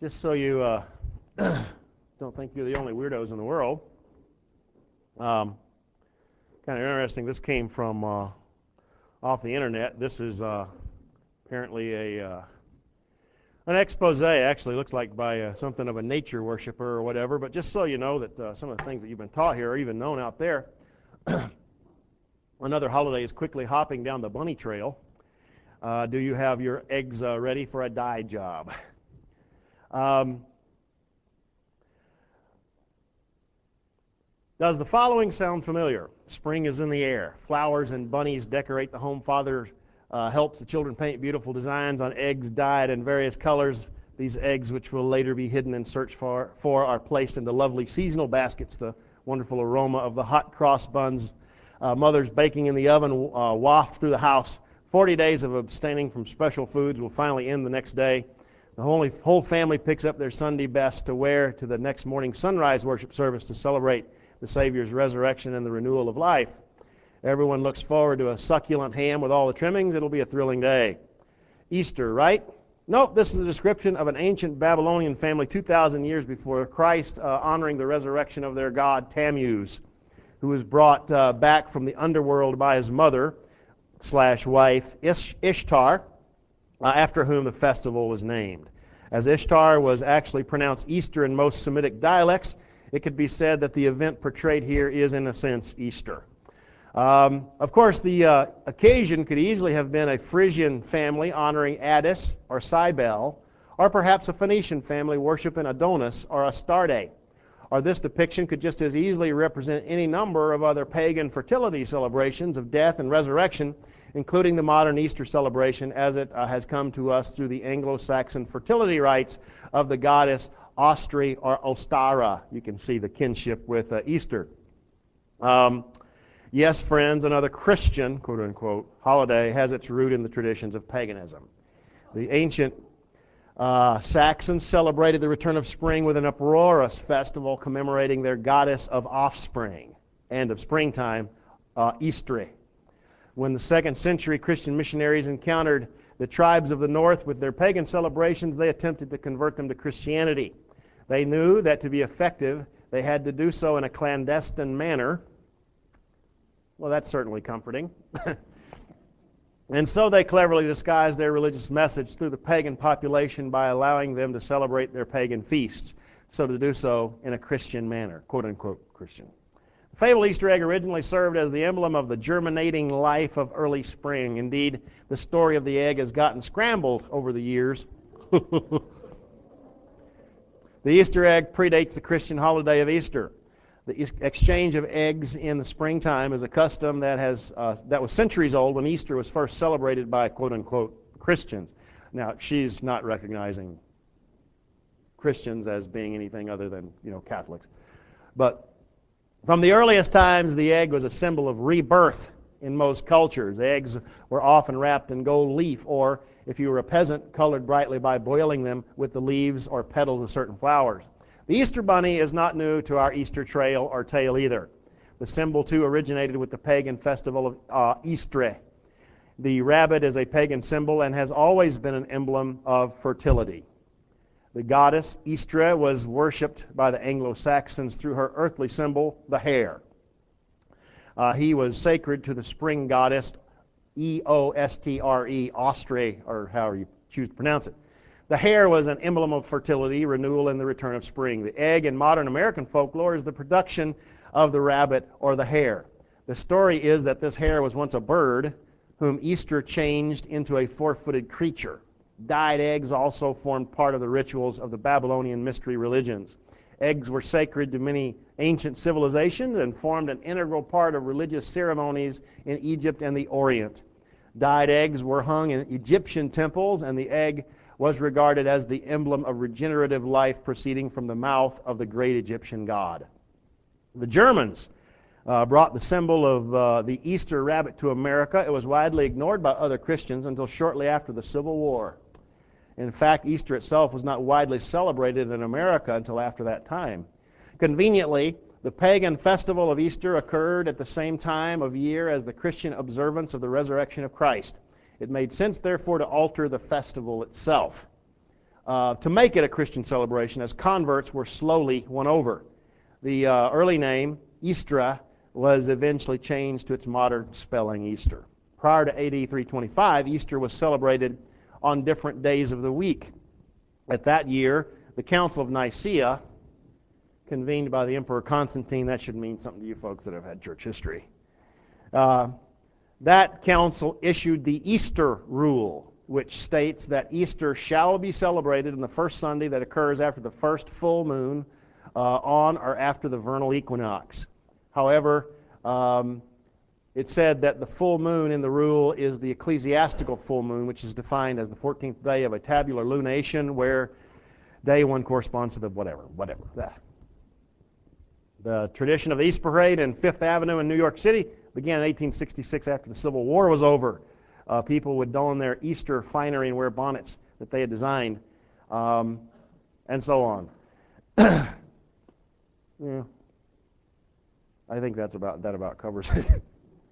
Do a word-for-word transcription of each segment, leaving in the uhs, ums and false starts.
just so you uh, don't think you're the only weirdos in the world, um, kind of interesting. This came from uh, off the internet. This is uh, apparently a uh, an expose. Actually, looks like by uh, something of a nature worshiper or whatever. But just so you know that uh, some of the things that you've been taught here are even known out there. Another holiday is quickly hopping down the bunny trail. Uh, do you have your eggs uh, ready for a dye job? Um, does the following sound familiar? Spring is in the air. Flowers and bunnies decorate the home. Father uh, helps the children paint beautiful designs on eggs dyed in various colors. These eggs, which will later be hidden and searched for, for are placed into lovely seasonal baskets. The wonderful aroma of the hot cross buns uh, mothers baking in the oven uh, waft through the house. Forty days of abstaining from special foods will finally end the next day. The whole, whole family picks up their Sunday best to wear to the next morning sunrise worship service to celebrate the Savior's resurrection and the renewal of life. Everyone looks forward to a succulent ham with all the trimmings. It'll be a thrilling day. Easter, right? Nope, this is a description of an ancient Babylonian family two thousand years before Christ, uh, honoring the resurrection of their god Tammuz, who was brought uh, back from the underworld by his mother slash wife Ish- Ishtar, uh, after whom the festival was named. As Ishtar was actually pronounced Easter in most Semitic dialects, it could be said that the event portrayed here is, in a sense, Easter. Um, of course, the uh, occasion could easily have been a Frisian family honoring Attis or Cybele, or perhaps a Phoenician family worshiping Adonis or Astarte. Or this depiction could just as easily represent any number of other pagan fertility celebrations of death and resurrection, including the modern Easter celebration as it uh, has come to us through the Anglo-Saxon fertility rites of the goddess Ostri or Ostara. You can see the kinship with uh, Easter. Um, yes, friends, another Christian, quote-unquote, holiday has its root in the traditions of paganism. The ancient Uh, Saxons celebrated the return of spring with an uproarious festival commemorating their goddess of offspring and of springtime, uh, Easter. When the second century Christian missionaries encountered the tribes of the north with their pagan celebrations, they attempted to convert them to Christianity. They knew that to be effective, they had to do so in a clandestine manner. Well, that's certainly comforting. And so they cleverly disguised their religious message through the pagan population by allowing them to celebrate their pagan feasts, so to do so in a Christian manner, quote-unquote Christian. The fabled Easter egg originally served as the emblem of the germinating life of early spring. Indeed, the story of the egg has gotten scrambled over the years. The Easter egg predates the Christian holiday of Easter. The exchange of eggs in the springtime is a custom that has uh, that was centuries old when Easter was first celebrated by quote-unquote Christians. Now, she's not recognizing Christians as being anything other than, you know, Catholics. But from the earliest times, the egg was a symbol of rebirth in most cultures. Eggs were often wrapped in gold leaf, or if you were a peasant, colored brightly by boiling them with the leaves or petals of certain flowers. The Easter bunny is not new to our Easter trail or tale either. The symbol, too, originated with the pagan festival of uh, Easter. The rabbit is a pagan symbol and has always been an emblem of fertility. The goddess Easter was worshipped by the Anglo-Saxons through her earthly symbol, the hare. Uh, he was sacred to the spring goddess, E O S T R E, Ostre, or however you choose to pronounce it. The hare was an emblem of fertility, renewal, and the return of spring. The egg in modern American folklore is the production of the rabbit or the hare. The story is that this hare was once a bird whom Easter changed into a four-footed creature. Dyed eggs also formed part of the rituals of the Babylonian mystery religions. Eggs were sacred to many ancient civilizations and formed an integral part of religious ceremonies in Egypt and the Orient. Dyed eggs were hung in Egyptian temples, and the egg was regarded as the emblem of regenerative life proceeding from the mouth of the great Egyptian god. The Germans uh, brought the symbol of uh, the Easter rabbit to America. It was widely ignored by other Christians until shortly after the Civil War. In fact, Easter itself was not widely celebrated in America until after that time. Conveniently, the pagan festival of Easter occurred at the same time of year as the Christian observance of the resurrection of Christ. It made sense, therefore, to alter the festival itself. uh, to make it a Christian celebration as converts were slowly won over. The uh, early name, Easter, was eventually changed to its modern spelling, Easter. Prior to A D three twenty-five, Easter was celebrated on different days of the week. At that year, the Council of Nicaea, convened by the Emperor Constantine, that should mean something to you folks that have had church history. Uh, that council issued the Easter Rule, which states that Easter shall be celebrated on the first Sunday that occurs after the first full moon uh, on or after the vernal equinox. However, um, it said that the full moon in the rule is the ecclesiastical full moon, which is defined as the fourteenth day of a tabular lunation, where day one corresponds to the whatever, whatever. That. The tradition of the Easter Parade in Fifth Avenue in New York City began in eighteen sixty-six after the Civil War was over. Uh, people would don their Easter finery and wear bonnets that they had designed, um, and so on. Yeah. I think that's about that about covers it.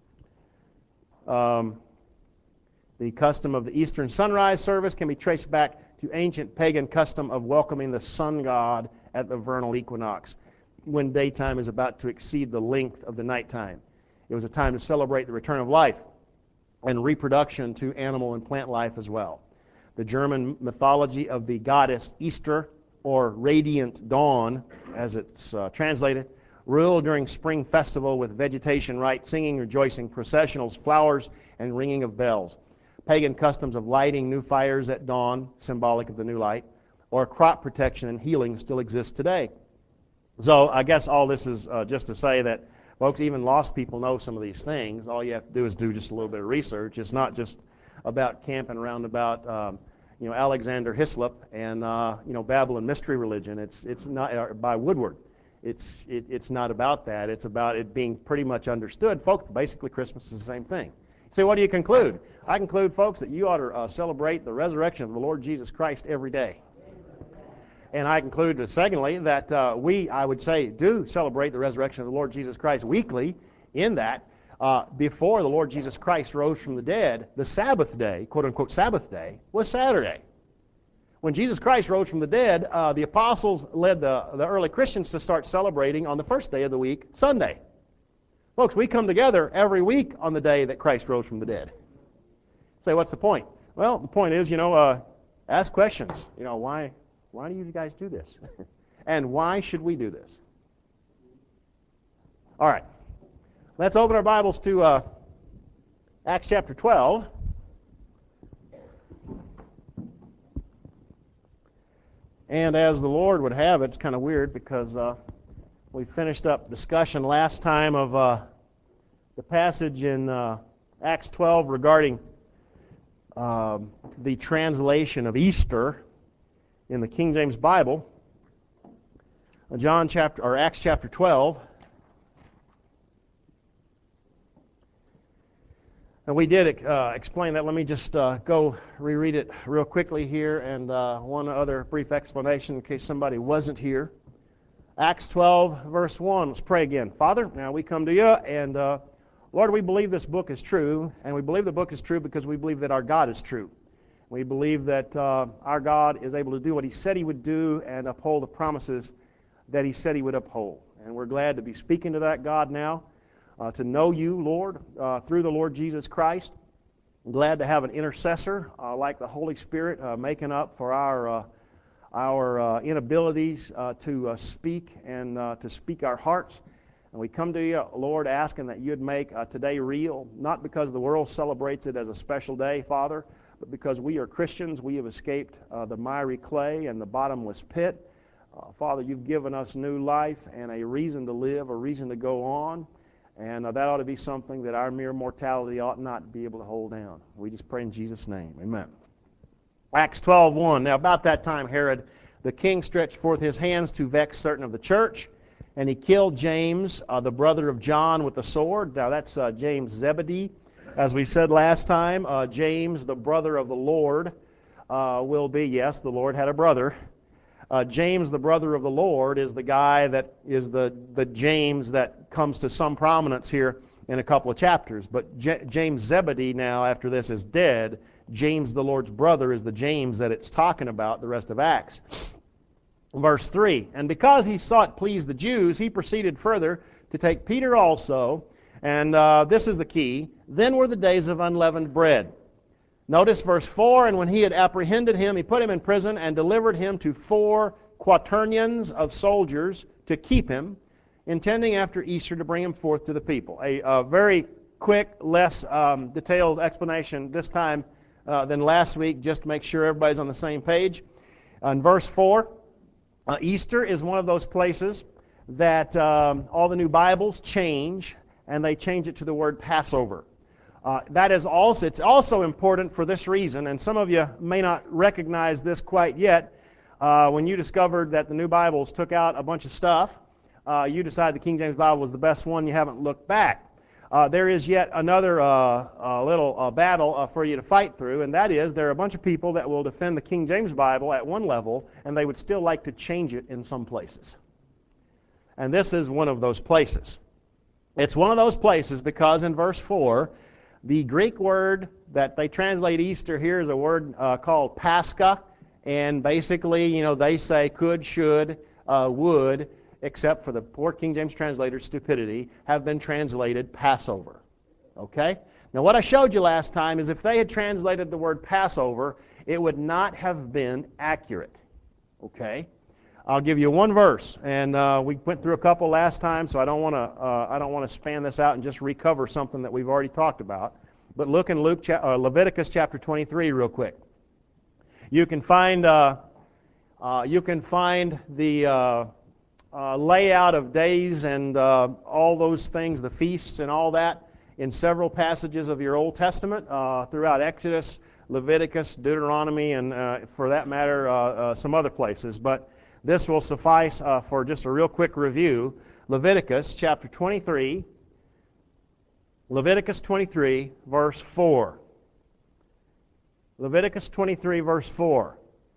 Um, the custom of the Eastern sunrise service can be traced back to ancient pagan custom of welcoming the sun god at the vernal equinox, when daytime is about to exceed the length of the nighttime. It was a time to celebrate the return of life and reproduction to animal and plant life as well. The German mythology of the goddess Easter, or radiant dawn, as it's uh, translated, ruled during spring festival with vegetation rite, singing, rejoicing, processionals, flowers, and ringing of bells. Pagan customs of lighting new fires at dawn, symbolic of the new light, or crop protection and healing still exist today. So I guess all this is uh, just to say that, folks, even lost people know some of these things. All you have to do is do just a little bit of research. It's not just about camping around about um, you know, Alexander Hislop and uh, you know, Babylon mystery religion. It's it's not uh, by Woodward. It's it, it's not about that. It's about it being pretty much understood. Folks, basically Christmas is the same thing. So what do you conclude? I conclude, folks, that you ought to uh, celebrate the resurrection of the Lord Jesus Christ every day. And I conclude, uh, secondly, that uh, we, I would say, do celebrate the resurrection of the Lord Jesus Christ weekly, in that uh, before the Lord Jesus Christ rose from the dead, the Sabbath day, quote-unquote Sabbath day, was Saturday. When Jesus Christ rose from the dead, uh, the apostles led the, the early Christians to start celebrating on the first day of the week, Sunday. Folks, we come together every week on the day that Christ rose from the dead. Say, what's the point? Well, the point is, you know, uh, ask questions. You know, why, why do you guys do this? And why should we do this? All right. Let's open our Bibles to uh, Acts chapter twelve. And as the Lord would have it, it's kind of weird because uh, we finished up discussion last time of uh, the passage in uh, Acts twelve regarding uh, the translation of Easter in the King James Bible. John chapter or Acts chapter twelve. And we did uh, explain that. Let me just uh, go reread it real quickly here, and uh, one other brief explanation in case somebody wasn't here. Acts twelve, verse one. Let's pray again. Father, now we come to you, and uh, Lord, we believe this book is true, and we believe the book is true because we believe that our God is true. We believe that uh, our God is able to do what He said He would do and uphold the promises that He said He would uphold. And we're glad to be speaking to that God now. Uh, to know you, Lord, uh, through the Lord Jesus Christ. I'm glad to have an intercessor uh, like the Holy Spirit uh, making up for our uh, our uh, inabilities uh, to uh, speak and uh, to speak our hearts. And we come to you, Lord, asking that you'd make uh, today real, not because the world celebrates it as a special day, Father, but because we are Christians. We have escaped uh, the miry clay and the bottomless pit. Uh, Father, you've given us new life and a reason to live, a reason to go on. And uh, that ought to be something that our mere mortality ought not be able to hold down. We just pray in Jesus' name. Amen. Acts twelve one. Now about that time Herod the king stretched forth his hands to vex certain of the church, and he killed James, uh, the brother of John, with the sword. Now that's uh, James Zebedee. As we said last time, uh, James, the brother of the Lord, uh, will be, yes, the Lord had a brother. Uh, James, the brother of the Lord, is the guy that is the, the James that comes to some prominence here in a couple of chapters. But J- James Zebedee now, after this, is dead. James, the Lord's brother, is the James that it's talking about, the rest of Acts. Verse three, and because he sought please the Jews, he proceeded further to take Peter also, and uh, this is the key, then were the days of unleavened bread. Notice verse four, and when he had apprehended him, he put him in prison and delivered him to four quaternions of soldiers to keep him, intending after Easter to bring him forth to the people. A, a very quick, less um, detailed explanation this time uh, than last week, just to make sure everybody's on the same page. In verse four, uh, Easter is one of those places that um, all the new Bibles change, and they change it to the word Passover. Uh, that is also, it's also important for this reason, and some of you may not recognize this quite yet. Uh, when you discovered that the new Bibles took out a bunch of stuff, uh, you decided the King James Bible was the best one, you haven't looked back. Uh, there is yet another uh, uh, little uh, battle uh, for you to fight through, and that is there are a bunch of people that will defend the King James Bible at one level, and they would still like to change it in some places. And this is one of those places. It's one of those places because in verse four, the Greek word that they translate Easter here is a word uh, called Pascha, and basically, you know, they say could, should, uh, would, except for the poor King James translator's stupidity, have been translated Passover. Okay? Now what I showed you last time is if they had translated the word Passover, it would not have been accurate. Okay? I'll give you one verse, and uh, we went through a couple last time, so I don't want to uh, I don't want to span this out and just recover something that we've already talked about. But look in Luke, cha- uh, Leviticus chapter twenty-three, real quick. You can find uh, uh, you can find the uh, uh, layout of days and uh, all those things, the feasts and all that, in several passages of your Old Testament uh, throughout Exodus, Leviticus, Deuteronomy, and uh, for that matter, uh, uh, some other places. But this will suffice uh, for just a real quick review. Leviticus chapter twenty-three, Leviticus twenty-three, verse four. Leviticus twenty-three, verse four.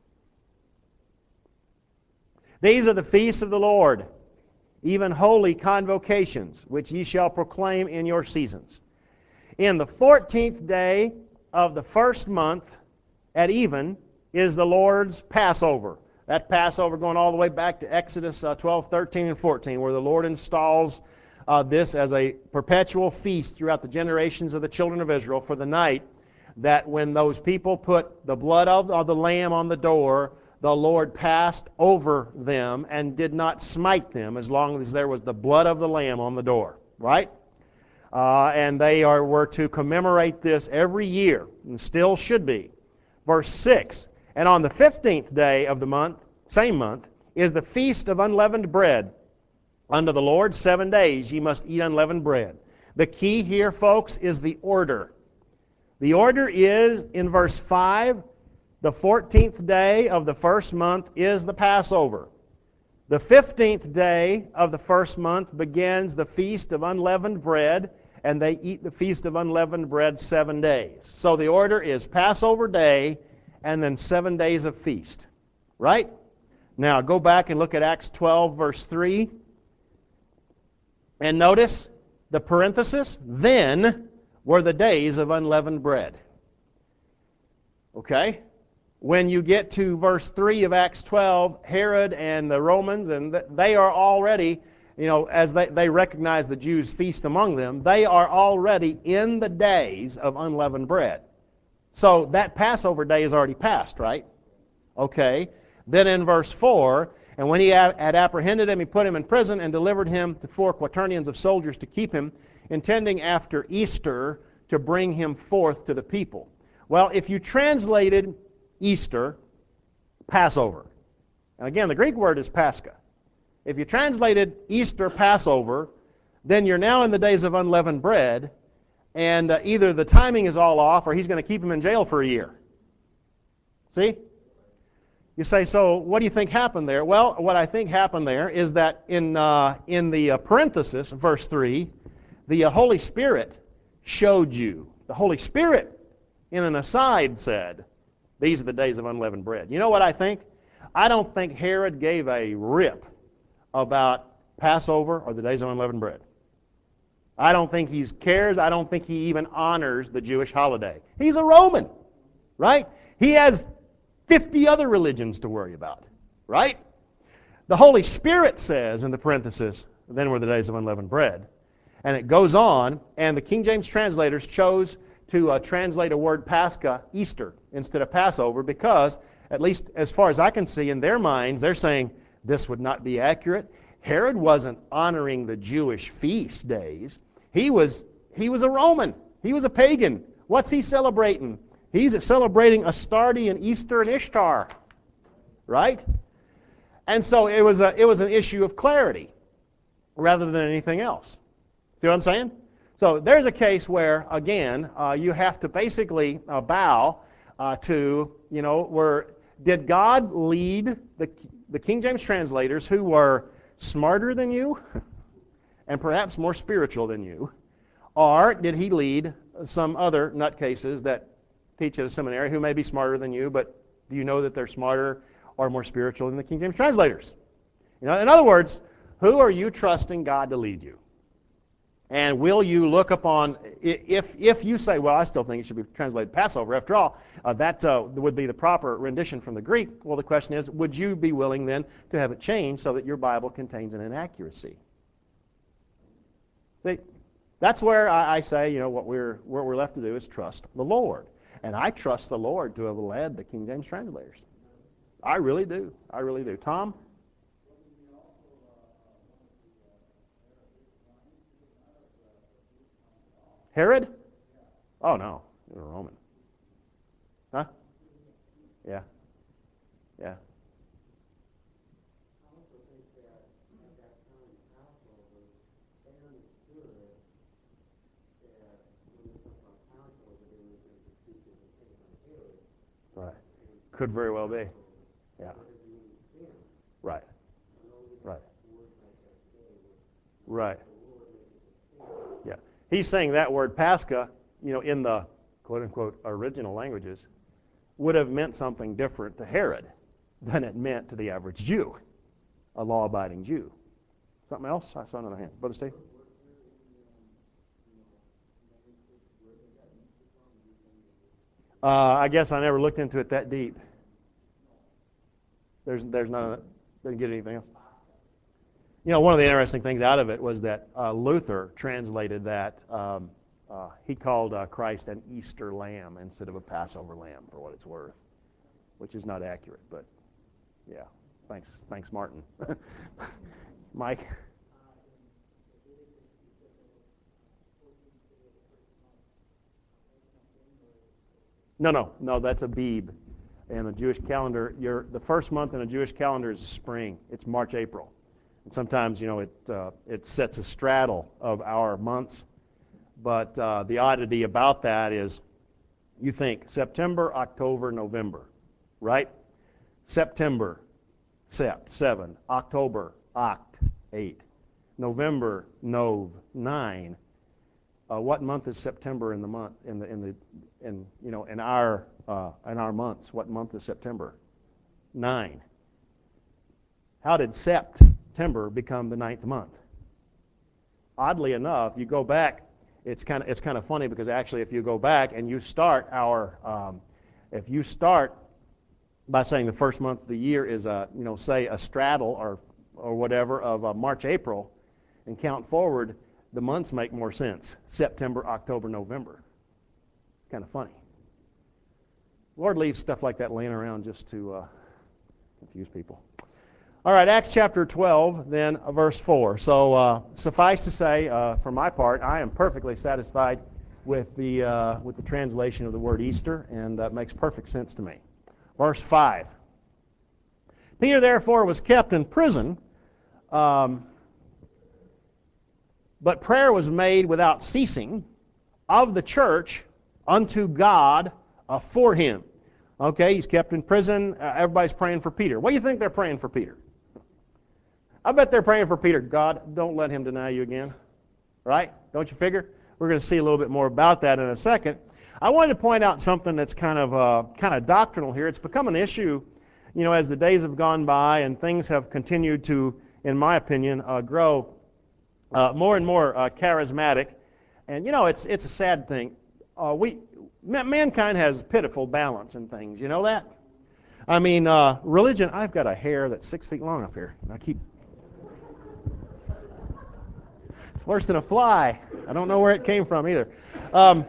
These are the feasts of the Lord, even holy convocations, which ye shall proclaim in your seasons. In the fourteenth day of the first month at even is the Lord's Passover. That Passover going all the way back to Exodus uh, twelve, thirteen, and fourteen, where the Lord installs uh, this as a perpetual feast throughout the generations of the children of Israel for the night that when those people put the blood of, of the lamb on the door, the Lord passed over them and did not smite them as long as there was the blood of the lamb on the door. Right? Uh, and they are were to commemorate this every year, and still should be. Verse six. And on the fifteenth day of the month, same month, is the feast of unleavened bread. Unto the Lord seven days ye must eat unleavened bread. The key here, folks, is the order. The order is, in verse five, the fourteenth day of the first month is the Passover. The fifteenth day of the first month begins the feast of unleavened bread, and they eat the feast of unleavened bread seven days. So the order is Passover day, and then seven days of feast. Right? Now, go back and look at Acts twelve, verse three. And notice the parenthesis, then were the days of unleavened bread. Okay? When you get to verse three of Acts twelve, Herod and the Romans, and they are already, you know, as they, they recognize the Jews' feast among them, they are already in the days of unleavened bread. So that Passover day is already passed, right? Okay. Then in verse four, and when he had apprehended him, he put him in prison and delivered him to four quaternions of soldiers to keep him, intending after Easter to bring him forth to the people. Well, if you translated Easter, Passover, and again, the Greek word is Pascha. If you translated Easter, Passover, then you're now in the days of unleavened bread, and uh, either the timing is all off or he's going to keep him in jail for a year. See? You say, so what do you think happened there? Well, what I think happened there is that in, uh, in the uh, parenthesis, verse three, the uh, Holy Spirit showed you. The Holy Spirit, in an aside, said, these are the days of unleavened bread. You know what I think? I don't think Herod gave a rip about Passover or the days of unleavened bread. I don't think he cares. I don't think he even honors the Jewish holiday. He's a Roman. right? He has fifty other religions to worry about, right? The Holy Spirit says in the parenthesis, then were the days of unleavened bread. And it goes on, and the King James translators chose to uh, translate a word Pascha, Easter, instead of Passover, because, at least as far as I can see, in their minds, they're saying this would not be accurate. Herod wasn't honoring the Jewish feast days. He was, he was a Roman. He was a pagan. What's he celebrating? He's celebrating Astarte and Easter and Ishtar, right? And so it was, a, it was an issue of clarity rather than anything else. See what I'm saying? So there's a case where, again, uh, you have to basically uh, bow uh, to, you know, where did God lead the, the King James translators who were smarter than you and perhaps more spiritual than you, or did he lead some other nutcases that teach at a seminary who may be smarter than you, but do you know that they're smarter or more spiritual than the King James translators? You know, in other words, who are you trusting God to lead you? And will you look upon, if if you say, well, I still think it should be translated Passover, after all, uh, that uh, would be the proper rendition from the Greek. Well, the question is, would you be willing then to have it changed so that your Bible contains an inaccuracy? See, that's where I, I say, you know, what we're, what we're left to do is trust the Lord. And I trust the Lord to have led the King James translators. I really do. I really do. Tom? Herod? Oh, no. He was a Roman. Huh? Yeah. Yeah. Right. Could very well be. Yeah. Right. Right. Right. Yeah. He's saying that word Pascha, you know, in the quote-unquote original languages, would have meant something different to Herod than it meant to the average Jew, a law-abiding Jew. Something else? I saw another hand. Brother Steve? Uh, I guess I never looked into it that deep. There's, there's none of that. Didn't get anything else. You know, one of the interesting things out of it was that uh, Luther translated that. Um, uh, he called uh, Christ an Easter lamb instead of a Passover lamb, for what it's worth, which is not accurate. But yeah, thanks, thanks, Martin. Mike. No, no, no. That's Abib. In a Jewish calendar, you're, the first month in a Jewish calendar is spring. It's March, April. And sometimes, you know, it, uh, it sets a straddle of our months. But uh, the oddity about that is you think September, October, November, right? September, Sept, seven. October, Oct, eight. November, Nov, nine. Uh, what month is September in the month in the in the in you know in our uh, in our months? What month is September? Nine. How did September become the ninth month? Oddly enough, you go back. It's kind of it's kind of funny because actually, if you go back and you start our, um, if you start by saying the first month of the year is a you know say a straddle or or whatever of uh, March, April, and count forward, the months make more sense. September, October, November. It's kind of funny. Lord leaves stuff like that laying around just to uh, confuse people. All right, Acts chapter twelve, then uh, verse four. So uh, suffice to say, uh, for my part, I am perfectly satisfied with the uh, with the translation of the word Easter, and that makes perfect sense to me. Verse five. Peter therefore was kept in prison, um, but prayer was made without ceasing of the church unto God uh, for him. Okay, he's kept in prison. Uh, everybody's praying for Peter. What do you think they're praying for Peter? I bet they're praying for Peter. God, don't let him deny you again. Right? Don't you figure? We're going to see a little bit more about that in a second. I wanted to point out something that's kind of uh, kind of doctrinal here. It's become an issue, you know, as the days have gone by and things have continued to, in my opinion, uh, grow uh, more and more uh, charismatic. And you know, it's it's a sad thing. Uh, we mankind has pitiful balance in things. You know that? I mean, uh, religion, I've got a hair that's six feet long up here. I keep... It's worse than a fly. I don't know where it came from either. Um,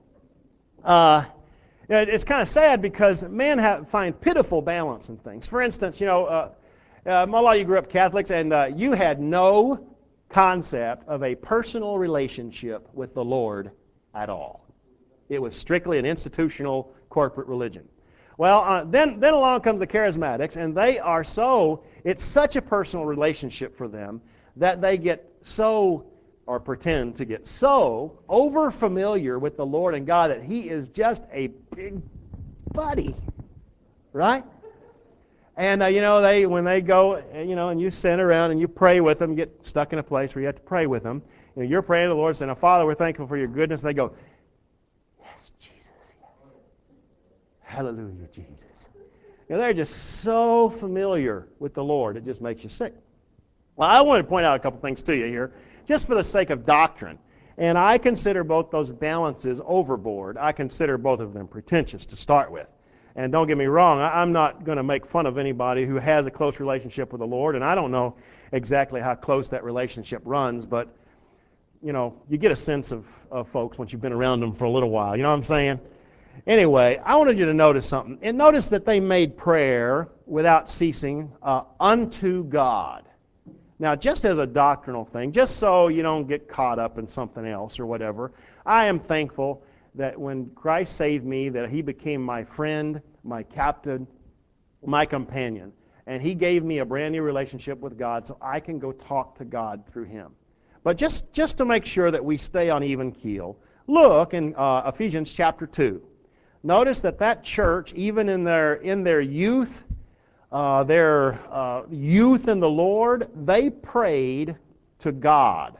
uh, it's kind of sad because men have, find pitiful balance in things. For instance, you know, uh, uh, a lot of you grew up Catholics, and uh, you had no concept of a personal relationship with the Lord at all. It was strictly an institutional corporate religion. Well, uh, then, then along comes the charismatics, and they are so, it's such a personal relationship for them that they get so, or pretend to get so, over familiar with the Lord and God that He is just a big buddy, right? And, uh, you know, they when they go, you know, and you sit around and you pray with them, get stuck in a place where you have to pray with them. You know, you're praying to the Lord saying, Father, we're thankful for your goodness. And they go, yes, Jesus, yes. Hallelujah, Jesus. You know, they're just so familiar with the Lord, it just makes you sick. Well, I want to point out a couple things to you here, just for the sake of doctrine. And I consider both those balances overboard. I consider both of them pretentious to start with. And don't get me wrong, I'm not going to make fun of anybody who has a close relationship with the Lord, and I don't know exactly how close that relationship runs, but, you know, you get a sense of, of folks once you've been around them for a little while. You know what I'm saying? Anyway, I wanted you to notice something. And notice that they made prayer without ceasing uh, unto God. Now, just as a doctrinal thing, just so you don't get caught up in something else or whatever, I am thankful that when Christ saved me, that He became my friend, my captain, my companion. And He gave me a brand new relationship with God so I can go talk to God through Him. But just, just to make sure that we stay on even keel, look in uh, Ephesians chapter two. Notice that that church, even in their, in their youth, uh, their uh, youth in the Lord, they prayed to God.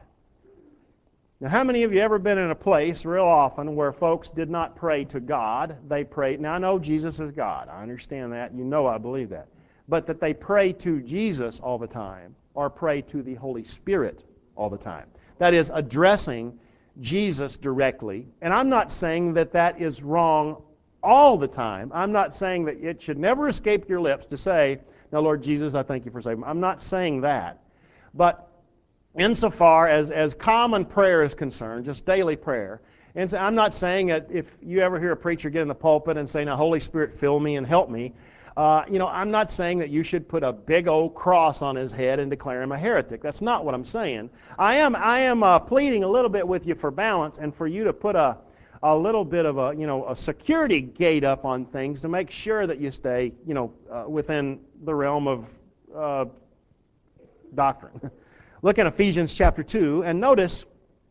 Now, how many of you ever been in a place real often where folks did not pray to God? They prayed. Now, I know Jesus is God. I understand that. You know I believe that. But that they pray to Jesus all the time or pray to the Holy Spirit all the time. That is, addressing Jesus directly. And I'm not saying that that is wrong all the time. I'm not saying that it should never escape your lips to say, now, Lord Jesus, I thank you for saving me. I'm not saying that. But insofar as, as common prayer is concerned, just daily prayer, and so I'm not saying that if you ever hear a preacher get in the pulpit and say, now, Holy Spirit, fill me and help me, uh, you know, I'm not saying that you should put a big old cross on his head and declare him a heretic. That's not what I'm saying. I am, I am uh, pleading a little bit with you for balance and for you to put a, a little bit of a, you know, a security gate up on things to make sure that you stay, you know, uh, within the realm of uh, doctrine. Look at Ephesians chapter two, and notice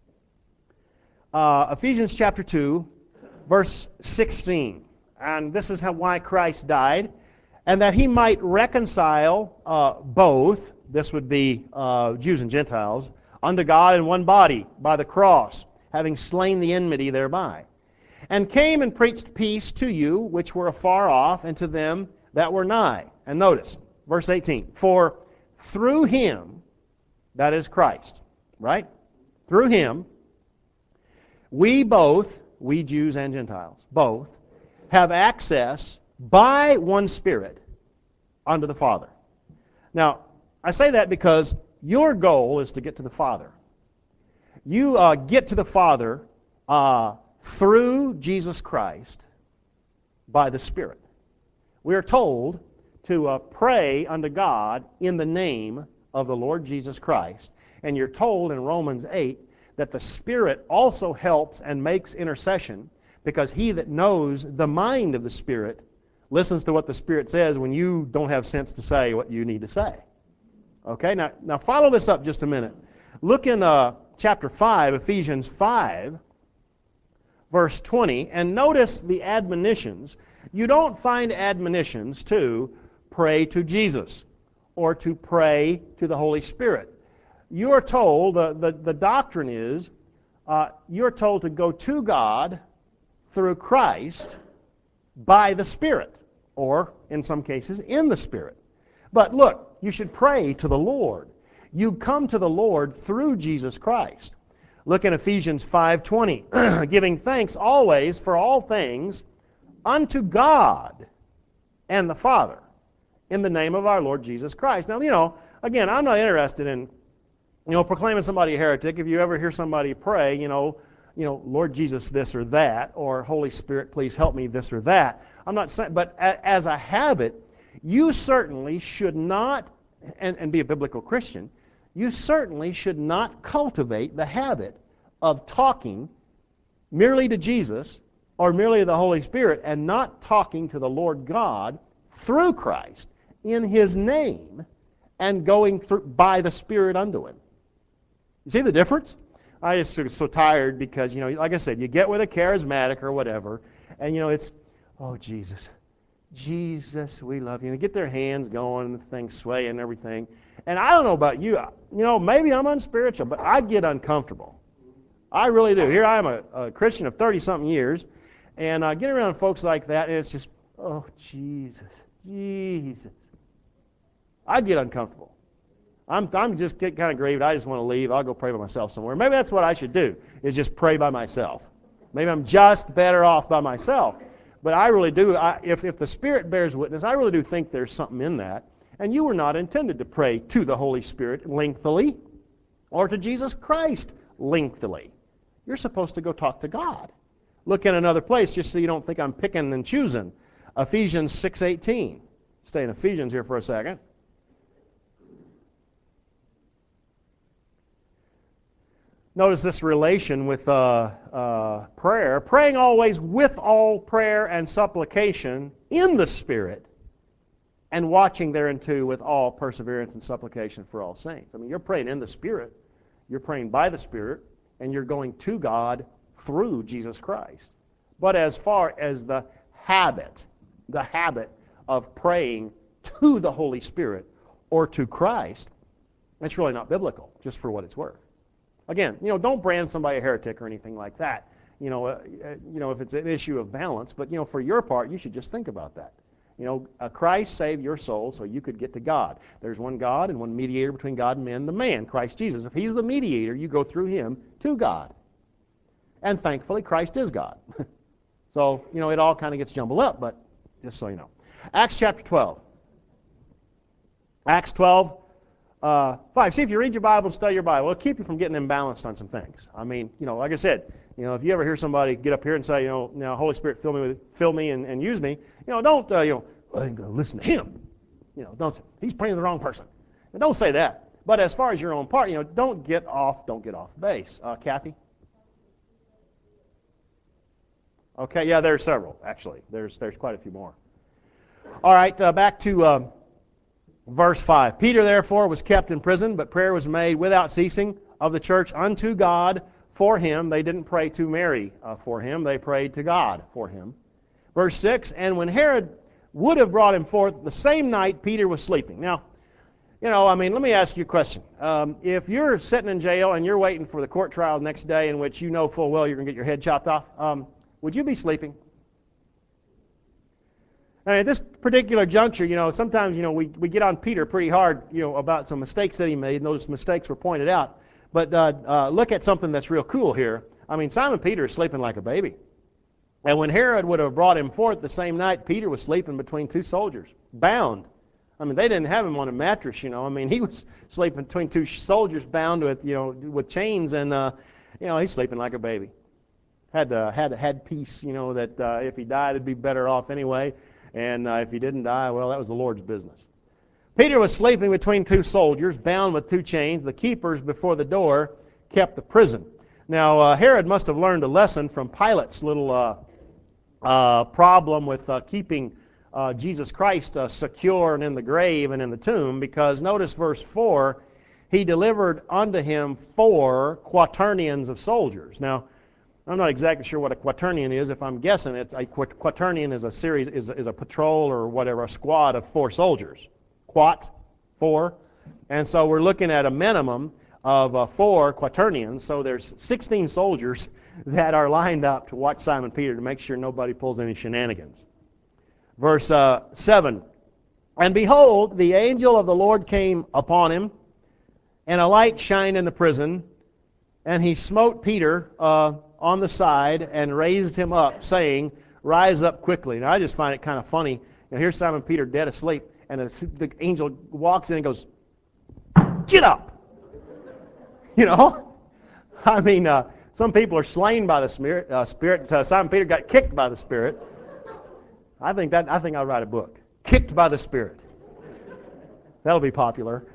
uh, Ephesians chapter two, verse sixteen. And this is how, why Christ died, and that He might reconcile uh, both, this would be uh, Jews and Gentiles, unto God in one body by the cross, having slain the enmity thereby. And came and preached peace to you which were afar off, and to them that were nigh. And notice, verse eighteen, for through Him, that is Christ, right? Through Him, we both, we Jews and Gentiles, both, have access by one Spirit unto the Father. Now, I say that because your goal is to get to the Father. You uh, get to the Father uh, through Jesus Christ by the Spirit. We are told to uh, pray unto God in the name of the Lord Jesus Christ. And you're told in Romans eight that the Spirit also helps and makes intercession, because He that knows the mind of the Spirit listens to what the Spirit says when you don't have sense to say what you need to say. Okay, now, now follow this up just a minute. Look in uh, chapter five, Ephesians five, verse twenty, and notice the admonitions. You don't find admonitions to pray to Jesus or to pray to the Holy Spirit. You are told, uh, the, the doctrine is, uh, you're told to go to God through Christ by the Spirit, or in some cases, in the Spirit. But look, you should pray to the Lord. You come to the Lord through Jesus Christ. Look in Ephesians five twenty. Giving thanks always for all things unto God and the Father in the name of our Lord Jesus Christ. Now, you know, again, I'm not interested in, you know, proclaiming somebody a heretic. If you ever hear somebody pray, you know, you know, Lord Jesus this or that, or Holy Spirit, please help me this or that. I'm not saying, but as a habit, you certainly should not, and, and be a biblical Christian, you certainly should not cultivate the habit of talking merely to Jesus or merely to the Holy Spirit and not talking to the Lord God through Christ in His name and going through by the Spirit unto Him. You see the difference? I just was so tired because, you know, like I said, you get with a charismatic or whatever, and, you know, it's, oh, Jesus, Jesus, we love you. And get their hands going and things sway and everything. And I don't know about you, you know, maybe I'm unspiritual, but I get uncomfortable. I really do. Here I am, a, a Christian of thirty-something years, and I get around folks like that, and it's just, oh, Jesus, Jesus. I get uncomfortable. I'm, I'm just get kind of grieved. I just want to leave. I'll go pray by myself somewhere. Maybe that's what I should do, is just pray by myself. Maybe I'm just better off by myself. But I really do, I, if, if the Spirit bears witness, I really do think there's something in that. And you were not intended to pray to the Holy Spirit lengthily or to Jesus Christ lengthily. You're supposed to go talk to God. Look in another place just so you don't think I'm picking and choosing. Ephesians six eighteen. Stay in Ephesians here for a second. Notice this relation with uh, uh, prayer. Praying always with all prayer and supplication in the Spirit, and watching thereunto with all perseverance and supplication for all saints. I mean, you're praying in the Spirit, you're praying by the Spirit, and you're going to God through Jesus Christ. But as far as the habit, the habit of praying to the Holy Spirit or to Christ, it's really not biblical, just for what it's worth. Again, you know, don't brand somebody a heretic or anything like that. You know, uh, you know, if it's an issue of balance, but you know, for your part, you should just think about that. You know, uh, Christ saved your soul so you could get to God. There's one God and one mediator between God and men, the man, Christ Jesus. If He's the mediator, you go through Him to God. And thankfully, Christ is God. So, you know, it all kind of gets jumbled up, but just so you know. Acts chapter twelve. Acts twelve. Uh, five. See, if you read your Bible and study your Bible, it'll keep you from getting imbalanced on some things. I mean, you know, like I said, you know, if you ever hear somebody get up here and say, you know, now Holy Spirit fill me, with, fill me, and, and use me, you know, don't, uh, you know, well, I'm going to listen to him. You know, don't say he's praying to the wrong person. And don't say that. But as far as your own part, you know, don't get off, don't get off base. Uh, Kathy. Okay, yeah, there's several actually. There's there's quite a few more. All right, uh, back to. Um, Verse five, Peter therefore was kept in prison, but prayer was made without ceasing of the church unto God for him. They didn't pray to Mary uh, for him, they prayed to God for him. Verse six, and when Herod would have brought him forth, the same night Peter was sleeping. Now, you know, I mean, let me ask you a question. Um, if you're sitting in jail and you're waiting for the court trial the next day in which you know full well you're going to get your head chopped off, um, would you be sleeping? I mean, at this particular juncture, you know, sometimes, you know, we, we get on Peter pretty hard, you know, about some mistakes that he made, and those mistakes were pointed out. But uh, uh, look at something that's real cool here. I mean, Simon Peter is sleeping like a baby. And when Herod would have brought him forth the same night, Peter was sleeping between two soldiers, bound. I mean, they didn't have him on a mattress, you know. I mean, he was sleeping between two soldiers bound with, you know, with chains, and, uh, you know, he's sleeping like a baby. Had uh, had had peace, you know, that uh, if he died, he'd be better off anyway. And uh, if he didn't die, well, that was the Lord's business. Peter was sleeping between two soldiers, bound with two chains. The keepers before the door kept the prison. Now, uh, Herod must have learned a lesson from Pilate's little uh, uh, problem with uh, keeping uh, Jesus Christ uh, secure and in the grave and in the tomb, because notice verse four, he delivered unto him four quaternions of soldiers. Now, I'm not exactly sure what a quaternion is. If I'm guessing, it's a quaternion is a series, is a, is a patrol or whatever, a squad of four soldiers. Quat, four, and so we're looking at a minimum of uh, four quaternions. So there's sixteen soldiers that are lined up to watch Simon Peter to make sure nobody pulls any shenanigans. Verse uh, seven, and behold, the angel of the Lord came upon him, and a light shined in the prison. And he smote Peter uh, on the side and raised him up, saying, Rise up quickly. Now, I just find it kind of funny. You know, here's Simon Peter dead asleep, and the angel walks in and goes, Get up! You know? I mean, uh, some people are slain by the Spirit. Uh, spirit. Uh, Simon Peter got kicked by the Spirit. I think that I think I'll write a book. Kicked by the Spirit. That'll be popular.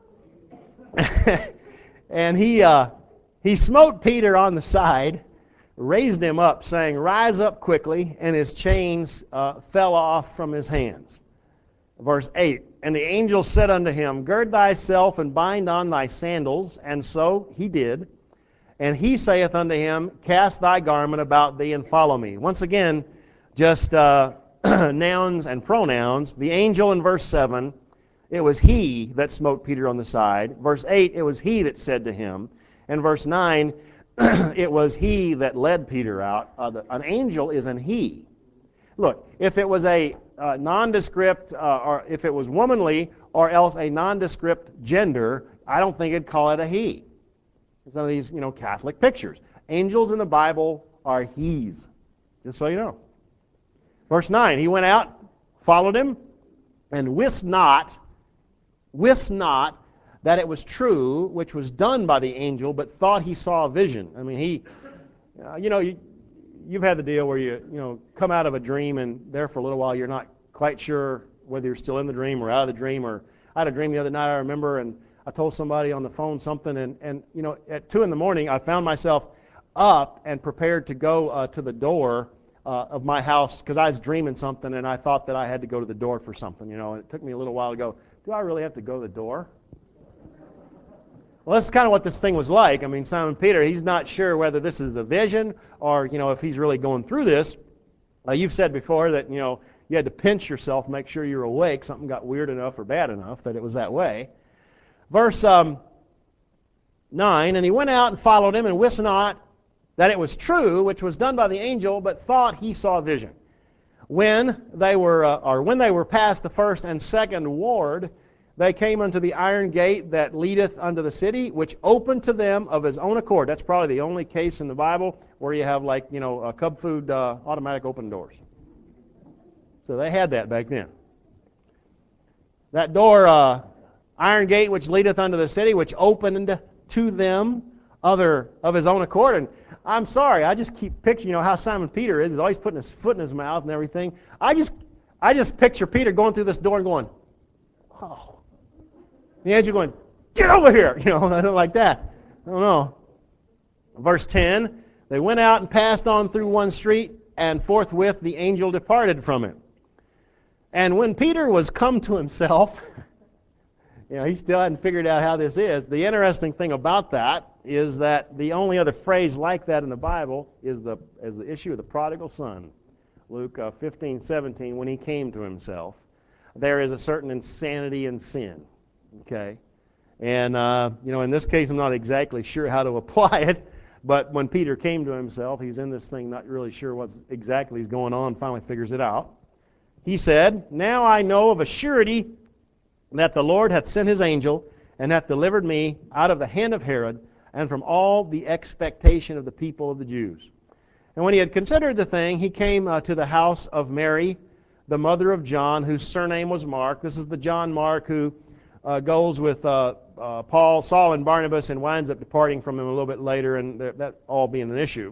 And he uh, he smote Peter on the side, raised him up, saying, Rise up quickly, and his chains uh, fell off from his hands. Verse eight, And the angel said unto him, Gird thyself and bind on thy sandals. And so he did. And he saith unto him, Cast thy garment about thee and follow me. Once again, just uh, nouns and pronouns. The angel in verse seven, it was he that smote Peter on the side. Verse eight, it was he that said to him. And verse nine, it was he that led Peter out. Uh, the, an angel is an he. Look, if it was a uh, nondescript, uh, or if it was womanly, or else a nondescript gender, I don't think it'd call it a he. Some of these, you know, Catholic pictures. Angels in the Bible are he's, just so you know. Verse nine, he went out, followed him, and wist not, wist not that it was true, which was done by the angel, but thought he saw a vision. I mean, he, uh, you know, you, you've had the deal where you, you know, come out of a dream and there for a little while you're not quite sure whether you're still in the dream or out of the dream. Or I had a dream the other night, I remember, and I told somebody on the phone something, and, and you know, at two in the morning, I found myself up and prepared to go uh, to the door uh, of my house because I was dreaming something, and I thought that I had to go to the door for something, you know, and it took me a little while to go, do I really have to go to the door? Well, that's kind of what this thing was like. I mean, Simon Peter, he's not sure whether this is a vision or, you know, if he's really going through this. Uh, you've said before that, you know, you had to pinch yourself, make sure you're awake. Something got weird enough or bad enough that it was that way. Verse um, nine, And he went out and followed him, and wist not that it was true, which was done by the angel, but thought he saw a vision. When they were, uh, or when they were past the first and second ward, they came unto the iron gate that leadeth unto the city, which opened to them of his own accord. That's probably the only case in the Bible where you have, like, you know, uh, Cub Food uh, automatic open doors. So they had that back then. That door, uh, iron gate which leadeth unto the city, which opened to them other of his own accord. And I'm sorry, I just keep picturing, you know, how Simon Peter is. He's always putting his foot in his mouth and everything. I just, I just picture Peter going through this door and going, oh. The angel going, get over here, you know, nothing like that. I don't know. Verse ten, they went out and passed on through one street, and forthwith the angel departed from him. And when Peter was come to himself, you know, he still hadn't figured out how this is. The interesting thing about that is that the only other phrase like that in the Bible is the, is the issue of the prodigal son. Luke uh, fifteen seventeen, when he came to himself. There is a certain insanity in sin. Okay, and uh, you know, in this case, I'm not exactly sure how to apply it, but when Peter came to himself, he's in this thing, not really sure what exactly is going on, finally figures it out. He said, Now I know of a surety that the Lord hath sent his angel, and hath delivered me out of the hand of Herod, and from all the expectation of the people of the Jews. And when he had considered the thing, he came uh, to the house of Mary, the mother of John, whose surname was Mark. This is the John Mark who Uh, goes with uh, uh, Paul, Saul, and Barnabas, and winds up departing from him a little bit later, and th- that all being an issue.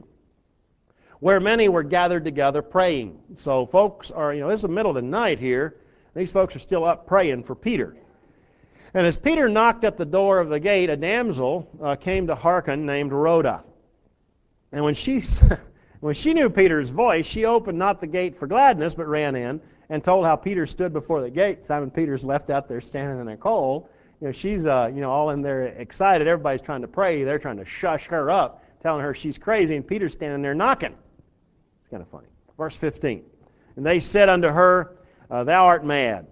Where many were gathered together praying. So folks are, you know, this is the middle of the night here. These folks are still up praying for Peter. And as Peter knocked at the door of the gate, a damsel uh, came to hearken named Rhoda. And when she when she knew Peter's voice, she opened not the gate for gladness, but ran in, and told how Peter stood before the gate. Simon Peter's left out there standing in the cold. You know, she's uh, you know, all in there excited. Everybody's trying to pray. They're trying to shush her up, telling her she's crazy, and Peter's standing there knocking. It's kind of funny. Verse fifteen. And they said unto her, uh, Thou art mad.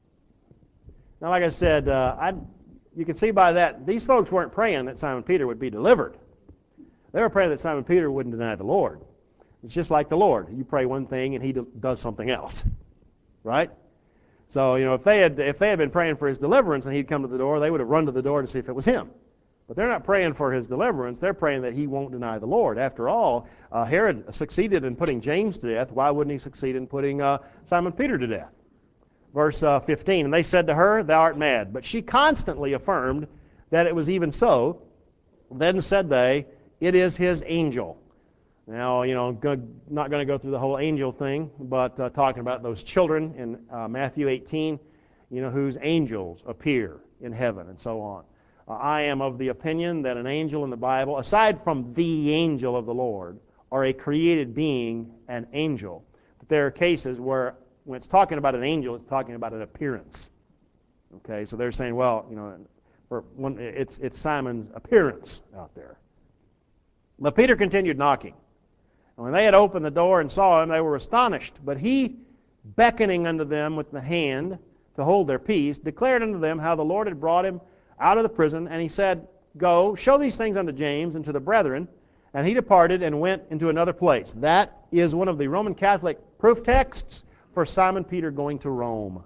Now, like I said, uh, I, you can see by that, these folks weren't praying that Simon Peter would be delivered. They were praying that Simon Peter wouldn't deny the Lord. It's just like the Lord. You pray one thing and he do, does something else. Right? So, you know, if they had if they had been praying for his deliverance and he'd come to the door, they would have run to the door to see if it was him. But they're not praying for his deliverance. They're praying that he won't deny the Lord. After all, uh, Herod succeeded in putting James to death. Why wouldn't he succeed in putting uh, Simon Peter to death? Verse uh, fifteen, and they said to her, thou art mad. But she constantly affirmed that it was even so. Then said they, it is his angel. Now, you know, go, not going to go through the whole angel thing, but uh, talking about those children in uh, Matthew eighteen, you know, whose angels appear in heaven and so on. Uh, I am of the opinion that an angel in the Bible, aside from the angel of the Lord, or a created being, an angel, but there are cases where when it's talking about an angel, it's talking about an appearance. Okay, so they're saying, well, you know, for one, it's, it's Simon's appearance out there. But Peter continued knocking. And when they had opened the door and saw him, they were astonished. But he, beckoning unto them with the hand to hold their peace, declared unto them how the Lord had brought him out of the prison. And he said, go, show these things unto James and to the brethren. And he departed and went into another place. That is one of the Roman Catholic proof texts for Simon Peter going to Rome.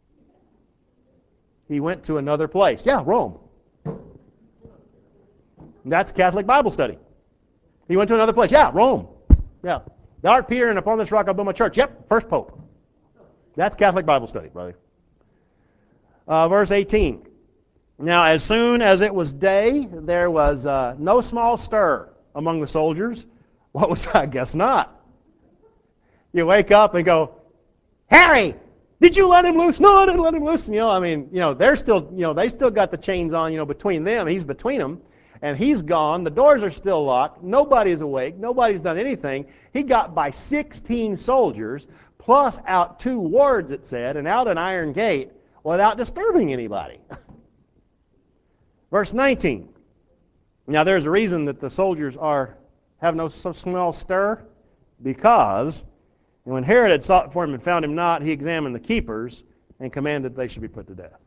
He went to another place. Yeah, Rome. That's Catholic Bible study. He went to another place. Yeah, Rome. Yeah. Thou art Peter, and upon this rock I'll build my church. Yep, first pope. That's Catholic Bible study, brother. Uh, verse eighteen. Now, as soon as it was day, there was uh, no small stir among the soldiers. What was that? I guess not. You wake up and go, Harry, did you let him loose? No, I didn't let him loose. And, you know, I mean, you know, they're still, you know, they still got the chains on, you know, between them. He's between them, and he's gone. The doors are still locked. Nobody's awake. Nobody's done anything. He got by sixteen soldiers, plus out two wards, it said, and out an iron gate without disturbing anybody. Verse nineteen. Now, there's a reason that the soldiers are have no so small stir, because when Herod had sought for him and found him not, he examined the keepers and commanded they should be put to death.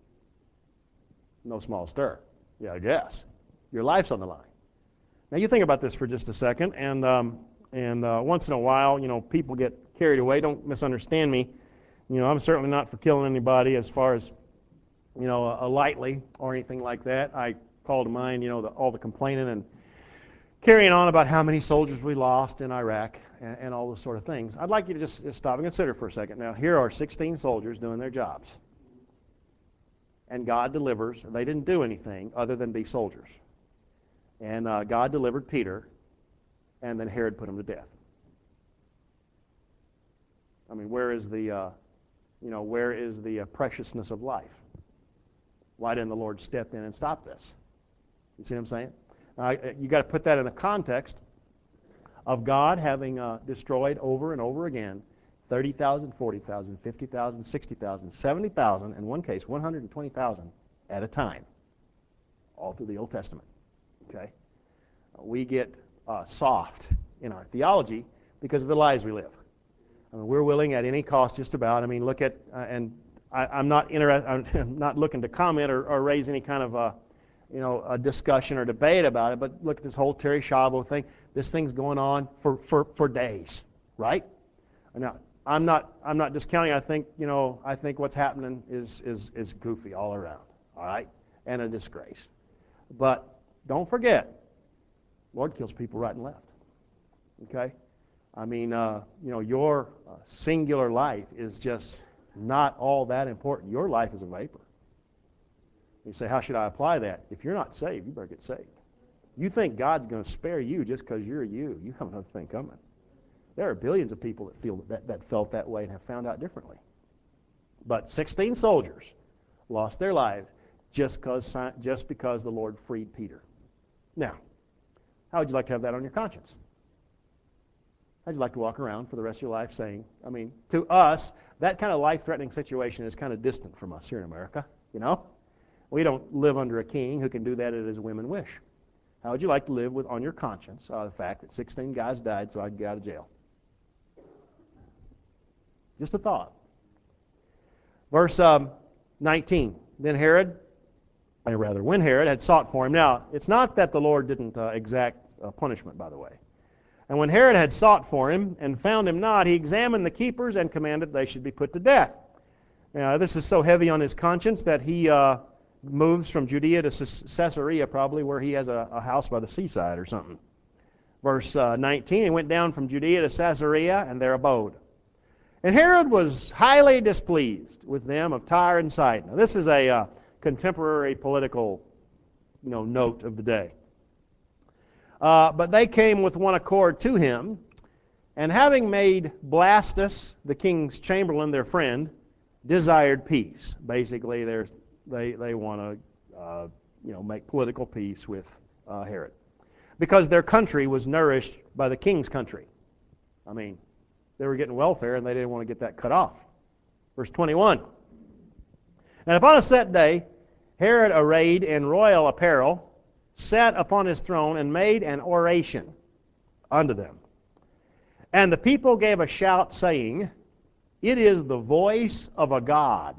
No small stir. Yeah, I guess. Your life's on the line. Now, you think about this for just a second, and um, and uh, once in a while, you know, people get carried away. Don't misunderstand me. You know, I'm certainly not for killing anybody as far as, you know, uh, lightly or anything like that. I call to mind, you know, the, all the complaining and carrying on about how many soldiers we lost in Iraq and, and all those sort of things. I'd like you to just, just stop and consider for a second. Now, here are sixteen soldiers doing their jobs. And God delivers. They didn't do anything other than be soldiers. And uh, God delivered Peter, and then Herod put him to death. I mean, where is the, uh, you know, where is the uh, preciousness of life? Why didn't the Lord step in and stop this? You see what I'm saying? Uh, you got to put that in the context of God having uh, destroyed over and over again thirty thousand, forty thousand, fifty thousand, sixty thousand, seventy thousand, in one case one hundred twenty thousand at a time, all through the Old Testament. Okay, uh, we get uh, soft in our theology because of the lies we live. I mean, we're willing at any cost, just about. I mean, look at uh, and I, I'm not interested. I'm not looking to comment or, or raise any kind of a, you know, a discussion or debate about it. But look at this whole Terry Schiavo thing. This thing's going on for, for, for days, right? Now, I'm not I'm not discounting. I think, you know, I think what's happening is is is goofy all around. All right, and a disgrace. But don't forget, Lord kills people right and left. Okay, I mean, uh, you know, your uh, singular life is just not all that important. Your life is a vapor. You say, how should I apply that? If you're not saved, you better get saved. You think God's going to spare you just because you're you. You have another thing coming. There are billions of people that feel that, that felt that way and have found out differently. But sixteen soldiers lost their lives just because just because the Lord freed Peter. Now, how would you like to have that on your conscience? How'd you like to walk around for the rest of your life saying, I mean, to us, that kind of life-threatening situation is kind of distant from us here in America, you know? We don't live under a king who can do that at his whim and wish. How would you like to live with on your conscience uh, the fact that sixteen guys died so I could get out of jail? Just a thought. Verse um, nineteen. Then Herod, or rather, when Herod had sought for him. Now, it's not that the Lord didn't uh, exact uh, punishment, by the way. And when Herod had sought for him and found him not, he examined the keepers and commanded they should be put to death. Now, this is so heavy on his conscience that he uh, moves from Judea to Caesarea, probably where he has a, a house by the seaside or something. Verse uh, nineteen, he went down from Judea to Caesarea, and there abode. And Herod was highly displeased with them of Tyre and Sidon. Now, this is a uh, contemporary political, you know, note of the day. Uh, but they came with one accord to him, and having made Blastus, the king's chamberlain, their friend, desired peace. Basically, they they want to uh, you know make political peace with uh, Herod, because their country was nourished by the king's country. I mean, they were getting welfare, and they didn't want to get that cut off. Verse twenty-one. And upon a set day, Herod, arrayed in royal apparel, sat upon his throne and made an oration unto them. And the people gave a shout, saying, It is the voice of a God,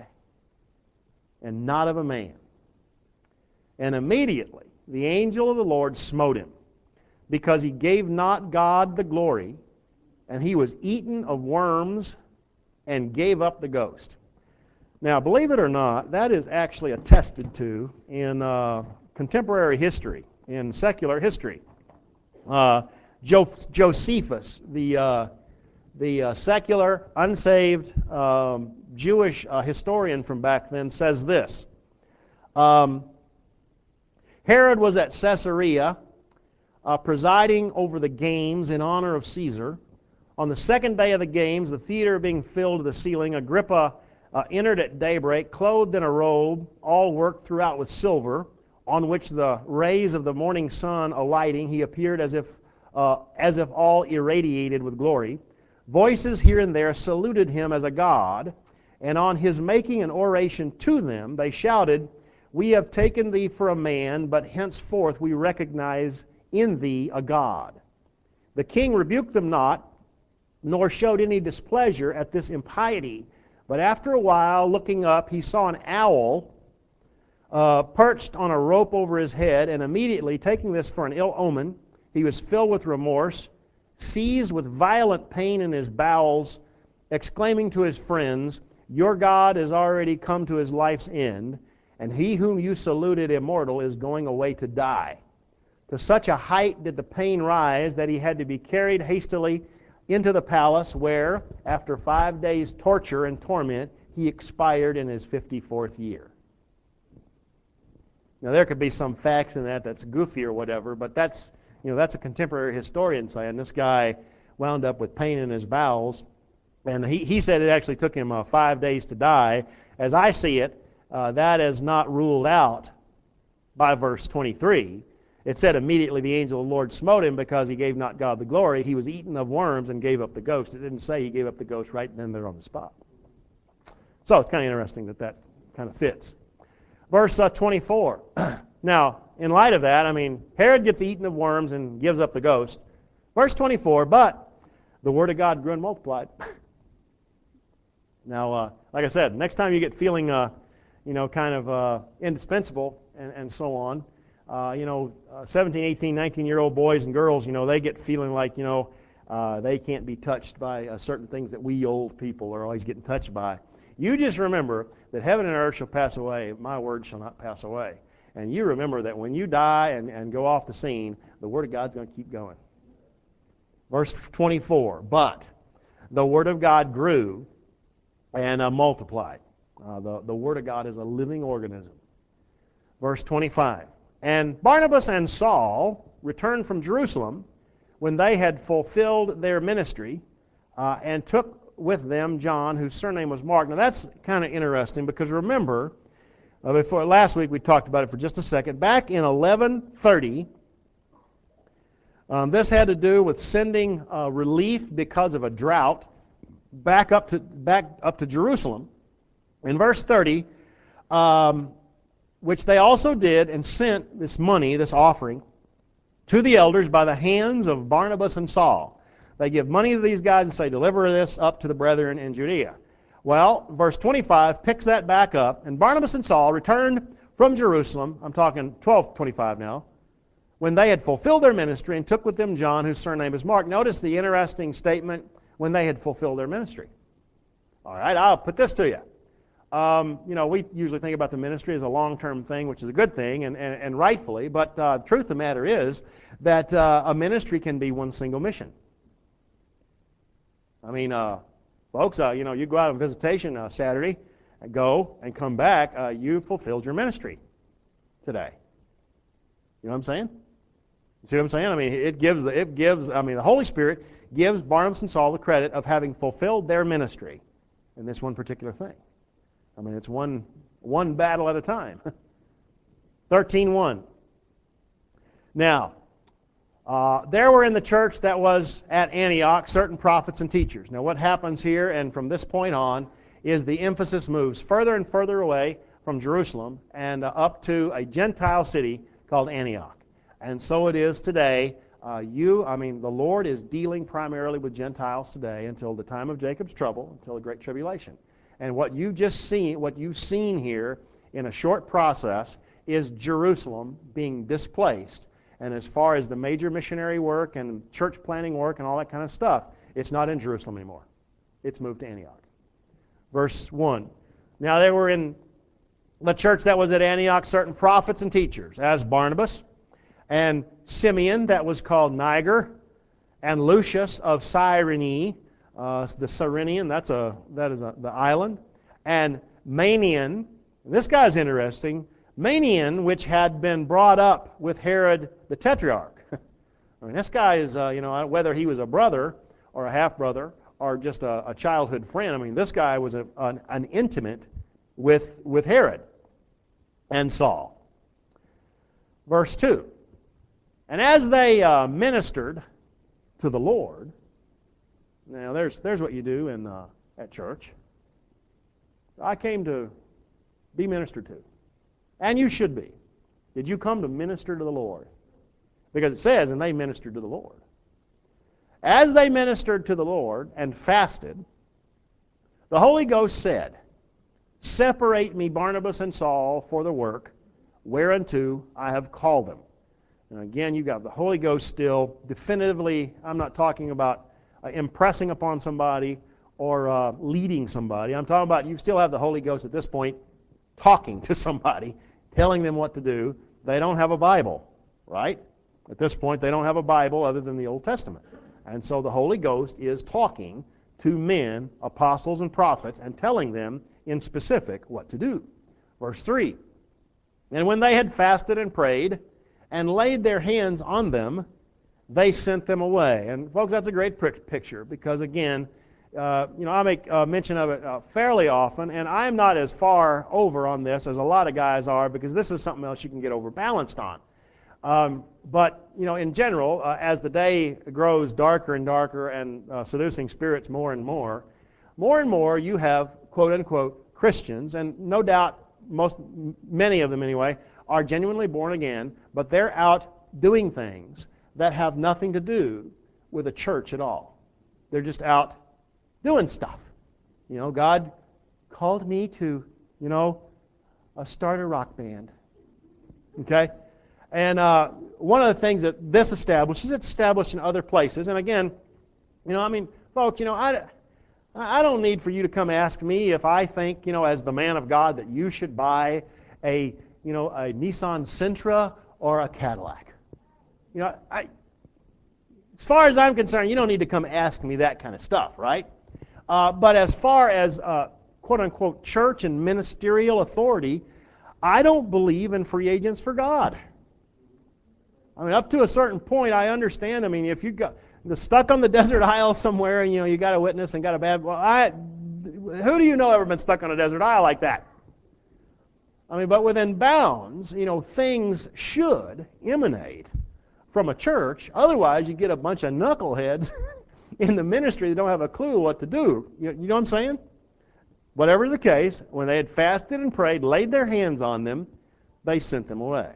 and not of a man. And immediately the angel of the Lord smote him, because he gave not God the glory, and he was eaten of worms and gave up the ghost. Now, believe it or not, that is actually attested to in uh, contemporary history, in secular history. Uh, jo- Josephus, the uh, the uh, secular, unsaved um, Jewish uh, historian from back then, says this. Um, Herod was at Caesarea, uh, presiding over the games in honor of Caesar. On the second day of the games, the theater being filled to the ceiling, Agrippa uh, entered at daybreak, clothed in a robe, all worked throughout with silver, on which the rays of the morning sun alighting, he appeared as if, uh, as if all irradiated with glory. Voices here and there saluted him as a god, and on his making an oration to them, they shouted, We have taken thee for a man, but henceforth we recognize in thee a god. The king rebuked them not, nor showed any displeasure at this impiety. But after a while, looking up, he saw an owl uh, perched on a rope over his head, and immediately, taking this for an ill omen, he was filled with remorse, seized with violent pain in his bowels, exclaiming to his friends, Your God is already come to his life's end, and he whom you saluted immortal is going away to die. To such a height did the pain rise that he had to be carried hastily into the palace, where, after five days' torture and torment, he expired in his fifty-fourth year. Now, there could be some facts in that that's goofy or whatever, but that's, you know, that's a contemporary historian saying this guy wound up with pain in his bowels, and he, he said it actually took him uh, five days to die. As I see it, uh, that is not ruled out by verse twenty-three. It said immediately the angel of the Lord smote him because he gave not God the glory. He was eaten of worms and gave up the ghost. It didn't say he gave up the ghost right then there on the spot. So it's kind of interesting that that kind of fits. Verse uh, twenty-four. Now, in light of that, I mean, Herod gets eaten of worms and gives up the ghost. Verse twenty-four, but the word of God grew and multiplied. Now, uh, like I said, next time you get feeling, uh, you know, kind of uh, indispensable and, and so on, Uh, you know, uh, seventeen, eighteen, nineteen-year-old boys and girls, you know, they get feeling like, you know, uh, they can't be touched by uh, certain things that we old people are always getting touched by. You just remember that heaven and earth shall pass away, my word shall not pass away. And you remember that when you die and, and go off the scene, the Word of God's going to keep going. Verse twenty-four, but the Word of God grew and uh, multiplied. Uh, the, the Word of God is a living organism. Verse twenty-five. And Barnabas and Saul returned from Jerusalem when they had fulfilled their ministry, uh, and took with them John, whose surname was Mark. Now that's kind of interesting because remember, uh, before last week we talked about it for just a second. Back in eleven thirty, um, this had to do with sending uh, relief because of a drought back up to back up to Jerusalem. In verse thirty. Um, which they also did, and sent this money, this offering, to the elders by the hands of Barnabas and Saul. They give money to these guys and say, deliver this up to the brethren in Judea. Well, verse twenty-five picks that back up, and Barnabas and Saul returned from Jerusalem, I'm talking twelve twenty-five now, when they had fulfilled their ministry and took with them John, whose surname is Mark. Notice the interesting statement, when they had fulfilled their ministry. All right, I'll put this to you. Um, you know, we usually think about the ministry as a long-term thing, which is a good thing, and, and, and rightfully, but uh, the truth of the matter is that uh, a ministry can be one single mission. I mean, uh, folks, uh, you know, you go out on visitation uh, Saturday, and go and come back, uh, you fulfilled your ministry today. You know what I'm saying? You see what I'm saying? I mean, it gives, it gives, I mean, the Holy Spirit gives Barnabas and Saul the credit of having fulfilled their ministry in this one particular thing. I mean, it's one, one battle at a time. thirteen one. Now, uh, there were in the church that was at Antioch certain prophets and teachers. Now, what happens here and from this point on is the emphasis moves further and further away from Jerusalem and uh, up to a Gentile city called Antioch. And so it is today. Uh, you, I mean, the Lord is dealing primarily with Gentiles today until the time of Jacob's trouble, until the Great Tribulation. And what you just seen, what you've seen here in a short process is Jerusalem being displaced. And as far as the major missionary work and church planting work and all that kind of stuff, it's not in Jerusalem anymore. It's moved to Antioch. Verse one. Now there were in the church that was at Antioch certain prophets and teachers, as Barnabas, and Simeon, that was called Niger, and Lucius of Cyrene, uh, the Cyrenian, that's a, that is a, the island, and Manaen, this guy's interesting, Manaen, which had been brought up with Herod the Tetrarch. I mean, this guy is, uh, you know, whether he was a brother or a half-brother or just a, a childhood friend, I mean, this guy was a, an, an intimate with, with Herod and Saul. Verse two. And as they uh, ministered to the Lord, now there's, there's what you do in, uh, at church. I came to be ministered to. And you should be. Did you come to minister to the Lord? Because it says, and they ministered to the Lord. As they ministered to the Lord and fasted, the Holy Ghost said, Separate me Barnabas and Saul for the work whereunto I have called them. And again, you've got the Holy Ghost still definitively, I'm not talking about uh, impressing upon somebody or uh, leading somebody. I'm talking about you still have the Holy Ghost at this point talking to somebody, telling them what to do. They don't have a Bible, right? At this point, they don't have a Bible other than the Old Testament. And so the Holy Ghost is talking to men, apostles and prophets, and telling them in specific what to do. Verse three, And when they had fasted and prayed, and laid their hands on them, they sent them away. And folks, that's a great picture because, again, uh, you know, I make uh, mention of it uh, fairly often, and I'm not as far over on this as a lot of guys are because this is something else you can get overbalanced on. Um, but, you know, in general, uh, as the day grows darker and darker and uh, seducing spirits more and more, more and more you have, quote-unquote, Christians, and no doubt most, many of them anyway, are genuinely born again, but they're out doing things that have nothing to do with a church at all. They're just out doing stuff. You know, God called me to, you know, uh, start a rock band. Okay? And uh, one of the things that this establishes, it's established in other places. And again, you know, I mean, folks, you know, I, I don't need for you to come ask me if I think, you know, as the man of God that you should buy a you know, a Nissan Sentra or a Cadillac. You know, I, as far as I'm concerned, you don't need to come ask me that kind of stuff, right? Uh, but as far as uh, quote-unquote church and ministerial authority, I don't believe in free agents for God. I mean, up to a certain point, I understand. I mean, if you got stuck on the desert isle somewhere and, you know, you got a witness and got a bad, well, I, who do you know ever been stuck on a desert isle like that? I mean, but within bounds, you know, things should emanate from a church. Otherwise, you get a bunch of knuckleheads in the ministry that don't have a clue what to do. You, you know what I'm saying? Whatever the case, when they had fasted and prayed, laid their hands on them, they sent them away.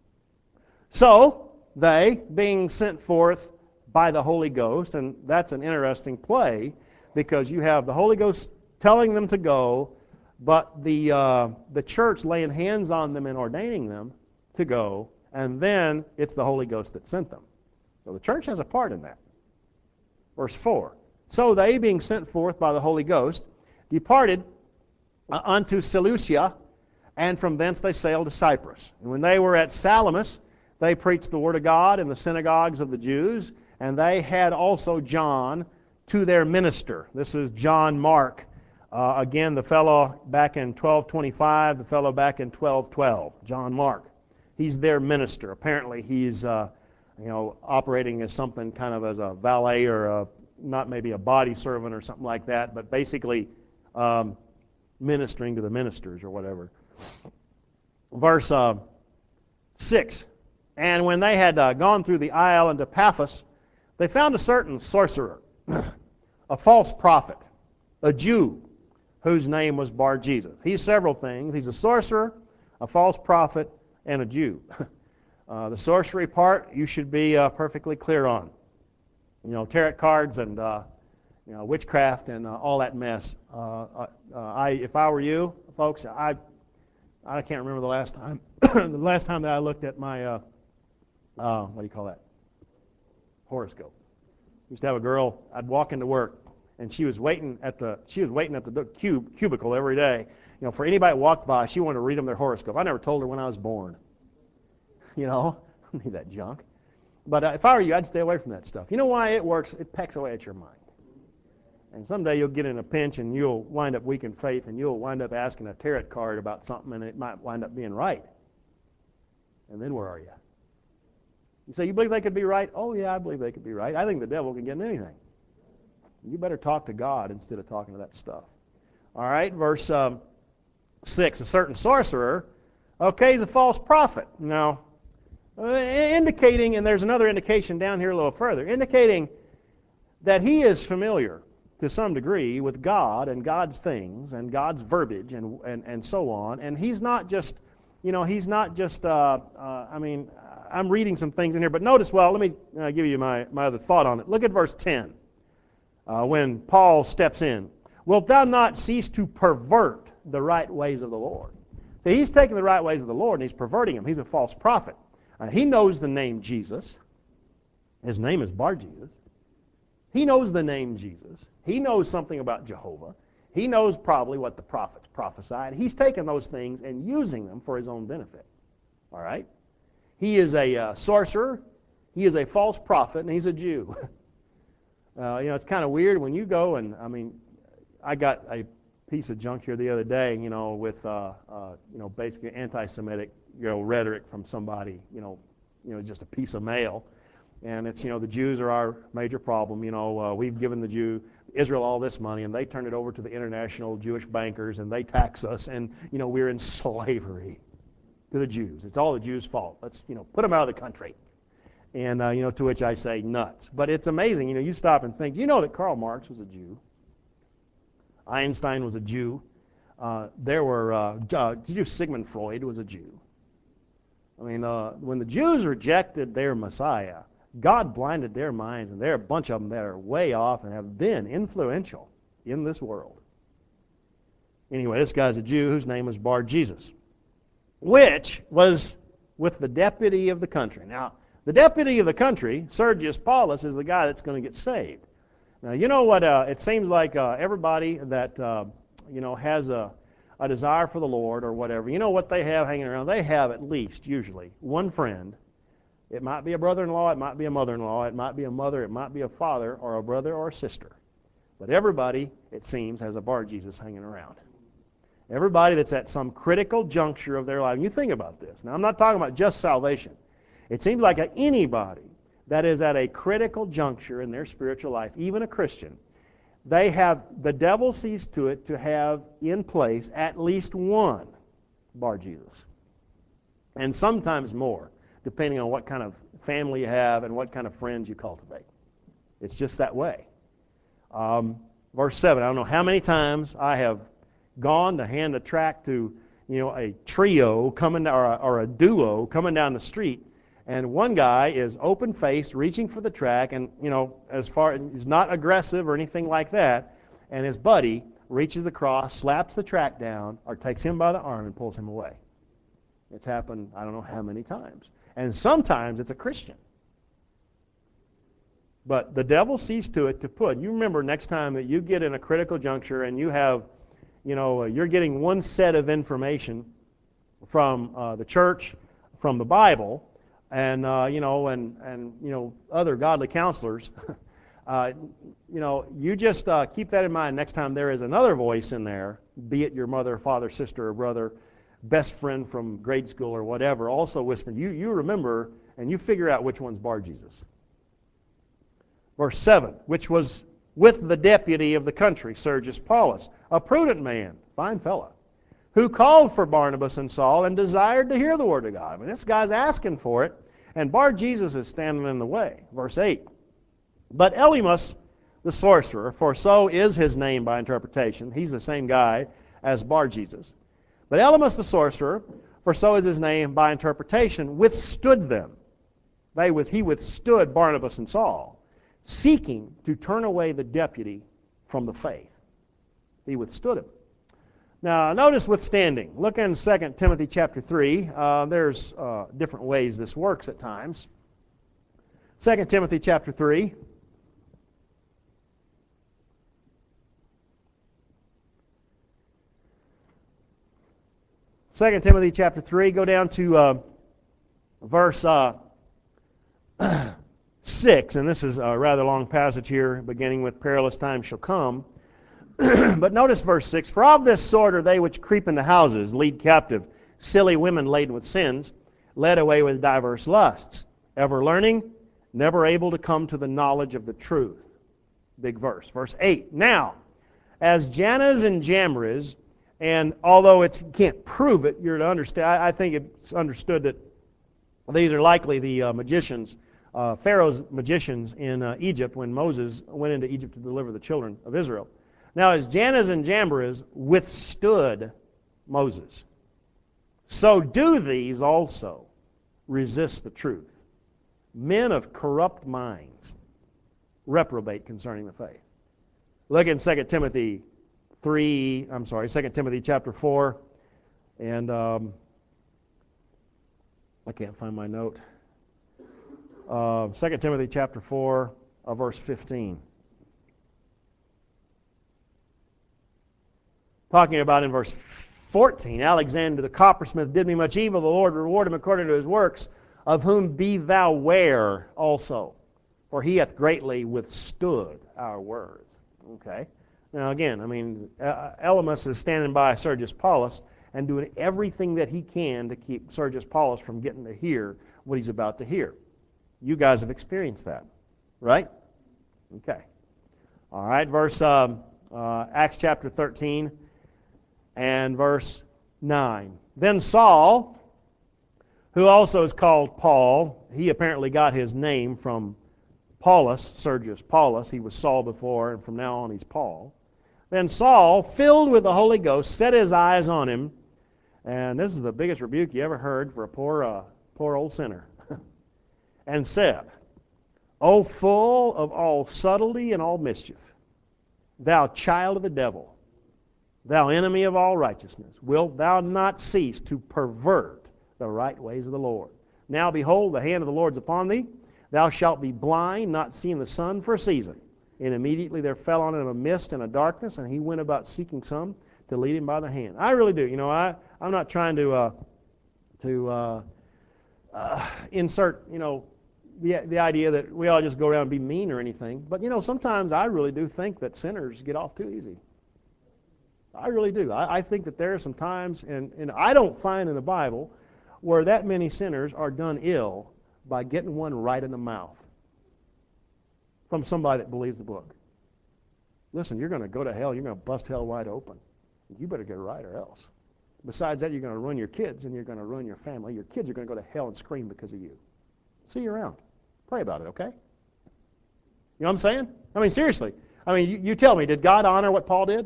So, they, being sent forth by the Holy Ghost, and that's an interesting play, because you have the Holy Ghost telling them to go, but the, uh, the church laying hands on them and ordaining them to go, and then it's the Holy Ghost that sent them. So the church has a part in that. Verse four. So they, being sent forth by the Holy Ghost, departed uh, unto Seleucia, and from thence they sailed to Cyprus. And when they were at Salamis, they preached the word of God in the synagogues of the Jews, and they had also John to their minister. This is John Mark. Uh, again, the fellow back in twelve twenty-five, the fellow back in twelve twelve, John Mark. He's their minister. Apparently he's uh, you know, operating as something kind of as a valet or a, not maybe a body servant or something like that, but basically um, ministering to the ministers or whatever. Verse uh, six, and when they had uh, gone through the isle into Paphos, they found a certain sorcerer, a false prophet, a Jew, whose name was Bar-Jesus. He's several things. He's a sorcerer, a false prophet, and a Jew. Uh, the sorcery part you should be uh, perfectly clear on. You know, tarot cards and uh, you know, witchcraft and uh, all that mess. Uh, uh, I, if I were you, folks, I I can't remember the last time the last time that I looked at my uh, uh, what do you call that? Horoscope. I used to have a girl. I'd walk into work, and she was waiting at the she was waiting at the cube, cubicle every day. You know, for anybody that walked by, she wanted to read them their horoscope. I never told her when I was born. You know, I don't need that junk. But uh, if I were you, I'd stay away from that stuff. You know why it works? It pecks away at your mind. And someday you'll get in a pinch and you'll wind up weak in faith and you'll wind up asking a tarot card about something and it might wind up being right. And then where are you? You say, you believe they could be right? Oh, yeah, I believe they could be right. I think the devil can get in anything. You better talk to God instead of talking to that stuff. All right, verse um, six, a certain sorcerer, okay, he's a false prophet. Now, uh, indicating, and there's another indication down here a little further, indicating that he is familiar to some degree with God and God's things and God's verbiage and and, and so on. And he's not just, you know, he's not just, uh, uh, I mean, I'm reading some things in here, but notice, well, let me uh, give you my, my other thought on it. Look at verse ten, uh, when Paul steps in. Wilt thou not cease to pervert the right ways of the Lord? So he's taking the right ways of the Lord and he's perverting them. He's a false prophet. Uh, he knows the name Jesus. His name is Bar-Jesus. He knows the name Jesus. He knows something about Jehovah. He knows probably what the prophets prophesied. He's taken those things and using them for his own benefit. All right? He is a uh, sorcerer. He is a false prophet, and he's a Jew. uh, you know, it's kind of weird when you go and, I mean, I got a piece of junk here the other day, you know, with, uh, uh, you know, basically anti-Semitic, you know, rhetoric from somebody, you know, you know, just a piece of mail. And it's, you know, the Jews are our major problem. You know, uh, we've given the Jew, Israel all this money, and they turn it over to the international Jewish bankers, and they tax us, and, you know, we're in slavery to the Jews. It's all the Jews' fault. Let's, you know, put them out of the country. And, uh, you know, to which I say, nuts. But it's amazing. You know, you stop and think, you know that Karl Marx was a Jew. Einstein was a Jew. Uh, there were, uh, uh, did you Sigmund Freud was a Jew. I mean, uh, when the Jews rejected their Messiah, God blinded their minds, and there are a bunch of them that are way off and have been influential in this world. Anyway, this guy's a Jew whose name was Bar-Jesus, which was with the deputy of the country. Now, the deputy of the country, Sergius Paulus, is the guy that's going to get saved. Now, you know what, uh, it seems like uh, everybody that, uh, you know, has a, a desire for the Lord or whatever, you know what they have hanging around? They have at least, usually, one friend. It might be a brother-in-law, it might be a mother-in-law, it might be a mother, it might be a father, or a brother or a sister. But everybody, it seems, has a Bar-Jesus hanging around. Everybody that's at some critical juncture of their life. And you think about this. Now, I'm not talking about just salvation. It seems like anybody that is at a critical juncture in their spiritual life, even a Christian, they have, the devil sees to it to have in place at least one Bar-Jesus. And sometimes more, depending on what kind of family you have and what kind of friends you cultivate. It's just that way. Um, verse seven, I don't know how many times I have gone to hand a tract to, you know, a trio coming, or a, or a duo coming down the street, and one guy is open-faced, reaching for the tract, and, you know, as far, he's not aggressive or anything like that, and his buddy reaches across, slaps the tract down, or takes him by the arm and pulls him away. It's happened I don't know how many times. And sometimes it's a Christian. But the devil sees to it to put, you remember next time that you get in a critical juncture and you have, You know, uh, you're getting one set of information from uh, the church, from the Bible, and uh, you know, and and you know, other godly counselors. uh, you know, you just uh, keep that in mind next time there is another voice in there, be it your mother, father, sister, or brother, best friend from grade school or whatever, also whispering. You you remember and you figure out which one's Bar Jesus. Verse seven, which was with the deputy of the country, Sergius Paulus, a prudent man, fine fellow, who called for Barnabas and Saul and desired to hear the word of God. I mean, this guy's asking for it, and Bar Jesus is standing in the way. Verse eight, but Elymas the sorcerer, for so is his name by interpretation, he's the same guy as Bar Jesus, but Elymas the sorcerer, for so is his name by interpretation, withstood them. They was, he withstood Barnabas and Saul, seeking to turn away the deputy from the faith. He withstood him. Now, notice withstanding. Look in Second Timothy chapter three. Uh, there's uh, different ways this works at times. Second Timothy chapter three. Second Timothy chapter three, go down to uh, verse uh, six, and this is a rather long passage here, beginning with perilous times shall come. But notice verse six, for of this sort are they which creep into houses, lead captive silly women laden with sins, led away with diverse lusts, ever learning, never able to come to the knowledge of the truth. Big verse. Verse eight, now, as Jannes and Jambres, and although it's, you can't prove it, you're to understand, I, I think it's understood that these are likely the uh, magicians, uh, Pharaoh's magicians in uh, Egypt when Moses went into Egypt to deliver the children of Israel. Now, as Jannes and Jambres withstood Moses, so do these also resist the truth. Men of corrupt minds reprobate concerning the faith. Look in Second Timothy three, I'm sorry, Second Timothy chapter four, and um, I can't find my note. Uh, Second Timothy chapter four, uh, verse fifteen. Talking about in verse fourteen, Alexander the coppersmith did me much evil, the Lord reward him according to his works, of whom be thou ware also, for he hath greatly withstood our words. Okay? Now again, I mean, Elymas is standing by Sergius Paulus and doing everything that he can to keep Sergius Paulus from getting to hear what he's about to hear. You guys have experienced that, right? Okay. All right, verse um, uh, Acts chapter thirteen and verse nine. Then Saul, who also is called Paul, he apparently got his name from Paulus, Sergius Paulus. He was Saul before, and from now on he's Paul. Then Saul, filled with the Holy Ghost, set his eyes on him, and this is the biggest rebuke you ever heard for a poor, uh, poor old sinner, and said, O full of all subtlety and all mischief, thou child of the devil, thou enemy of all righteousness, wilt thou not cease to pervert the right ways of the Lord? Now behold, the hand of the Lord is upon thee. Thou shalt be blind, not seeing the sun for a season. And immediately there fell on him a mist and a darkness, and he went about seeking some to lead him by the hand. I really do. You know, I, I'm not trying to uh, to uh, uh, insert, you know, the, the idea that we all just go around and be mean or anything. But, you know, sometimes I really do think that sinners get off too easy. I really do. I, I think that there are some times, and, and I don't find in the Bible where that many sinners are done ill by getting one right in the mouth from somebody that believes the book. Listen, you're going to go to hell. You're going to bust hell wide open. You better get it right or else. Besides that, you're going to ruin your kids and you're going to ruin your family. Your kids are going to go to hell and scream because of you. See you around. Pray about it, okay? You know what I'm saying? I mean, seriously. I mean, you, you tell me, did God honor what Paul did?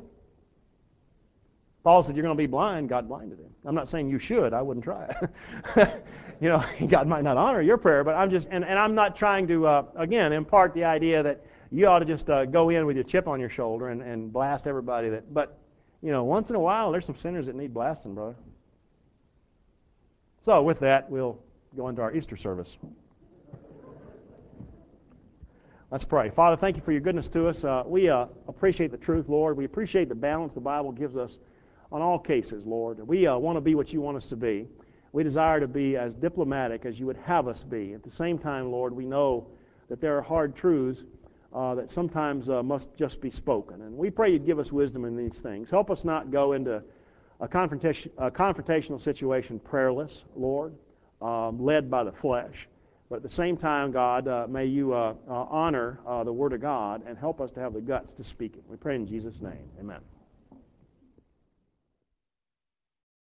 Paul said, you're going to be blind. God blinded him. I'm not saying you should. I wouldn't try it. You know, God might not honor your prayer, but I'm just, and, and I'm not trying to, uh, again, impart the idea that you ought to just uh, go in with your chip on your shoulder and, and blast everybody that, but, you know, once in a while, there's some sinners that need blasting, brother. So with that, we'll go into our Easter service. Let's pray. Father, thank you for your goodness to us. Uh, we uh, appreciate the truth, Lord. We appreciate the balance the Bible gives us on all cases, Lord. We uh, want to be what you want us to be. We desire to be as diplomatic as you would have us be. At the same time, Lord, we know that there are hard truths uh, that sometimes uh, must just be spoken. And we pray you'd give us wisdom in these things. Help us not go into a, confrontation, a confrontational situation prayerless, Lord, um, led by the flesh. But at the same time, God, uh, may you uh, uh, honor uh, the Word of God and help us to have the guts to speak it. We pray in Jesus' name. Amen.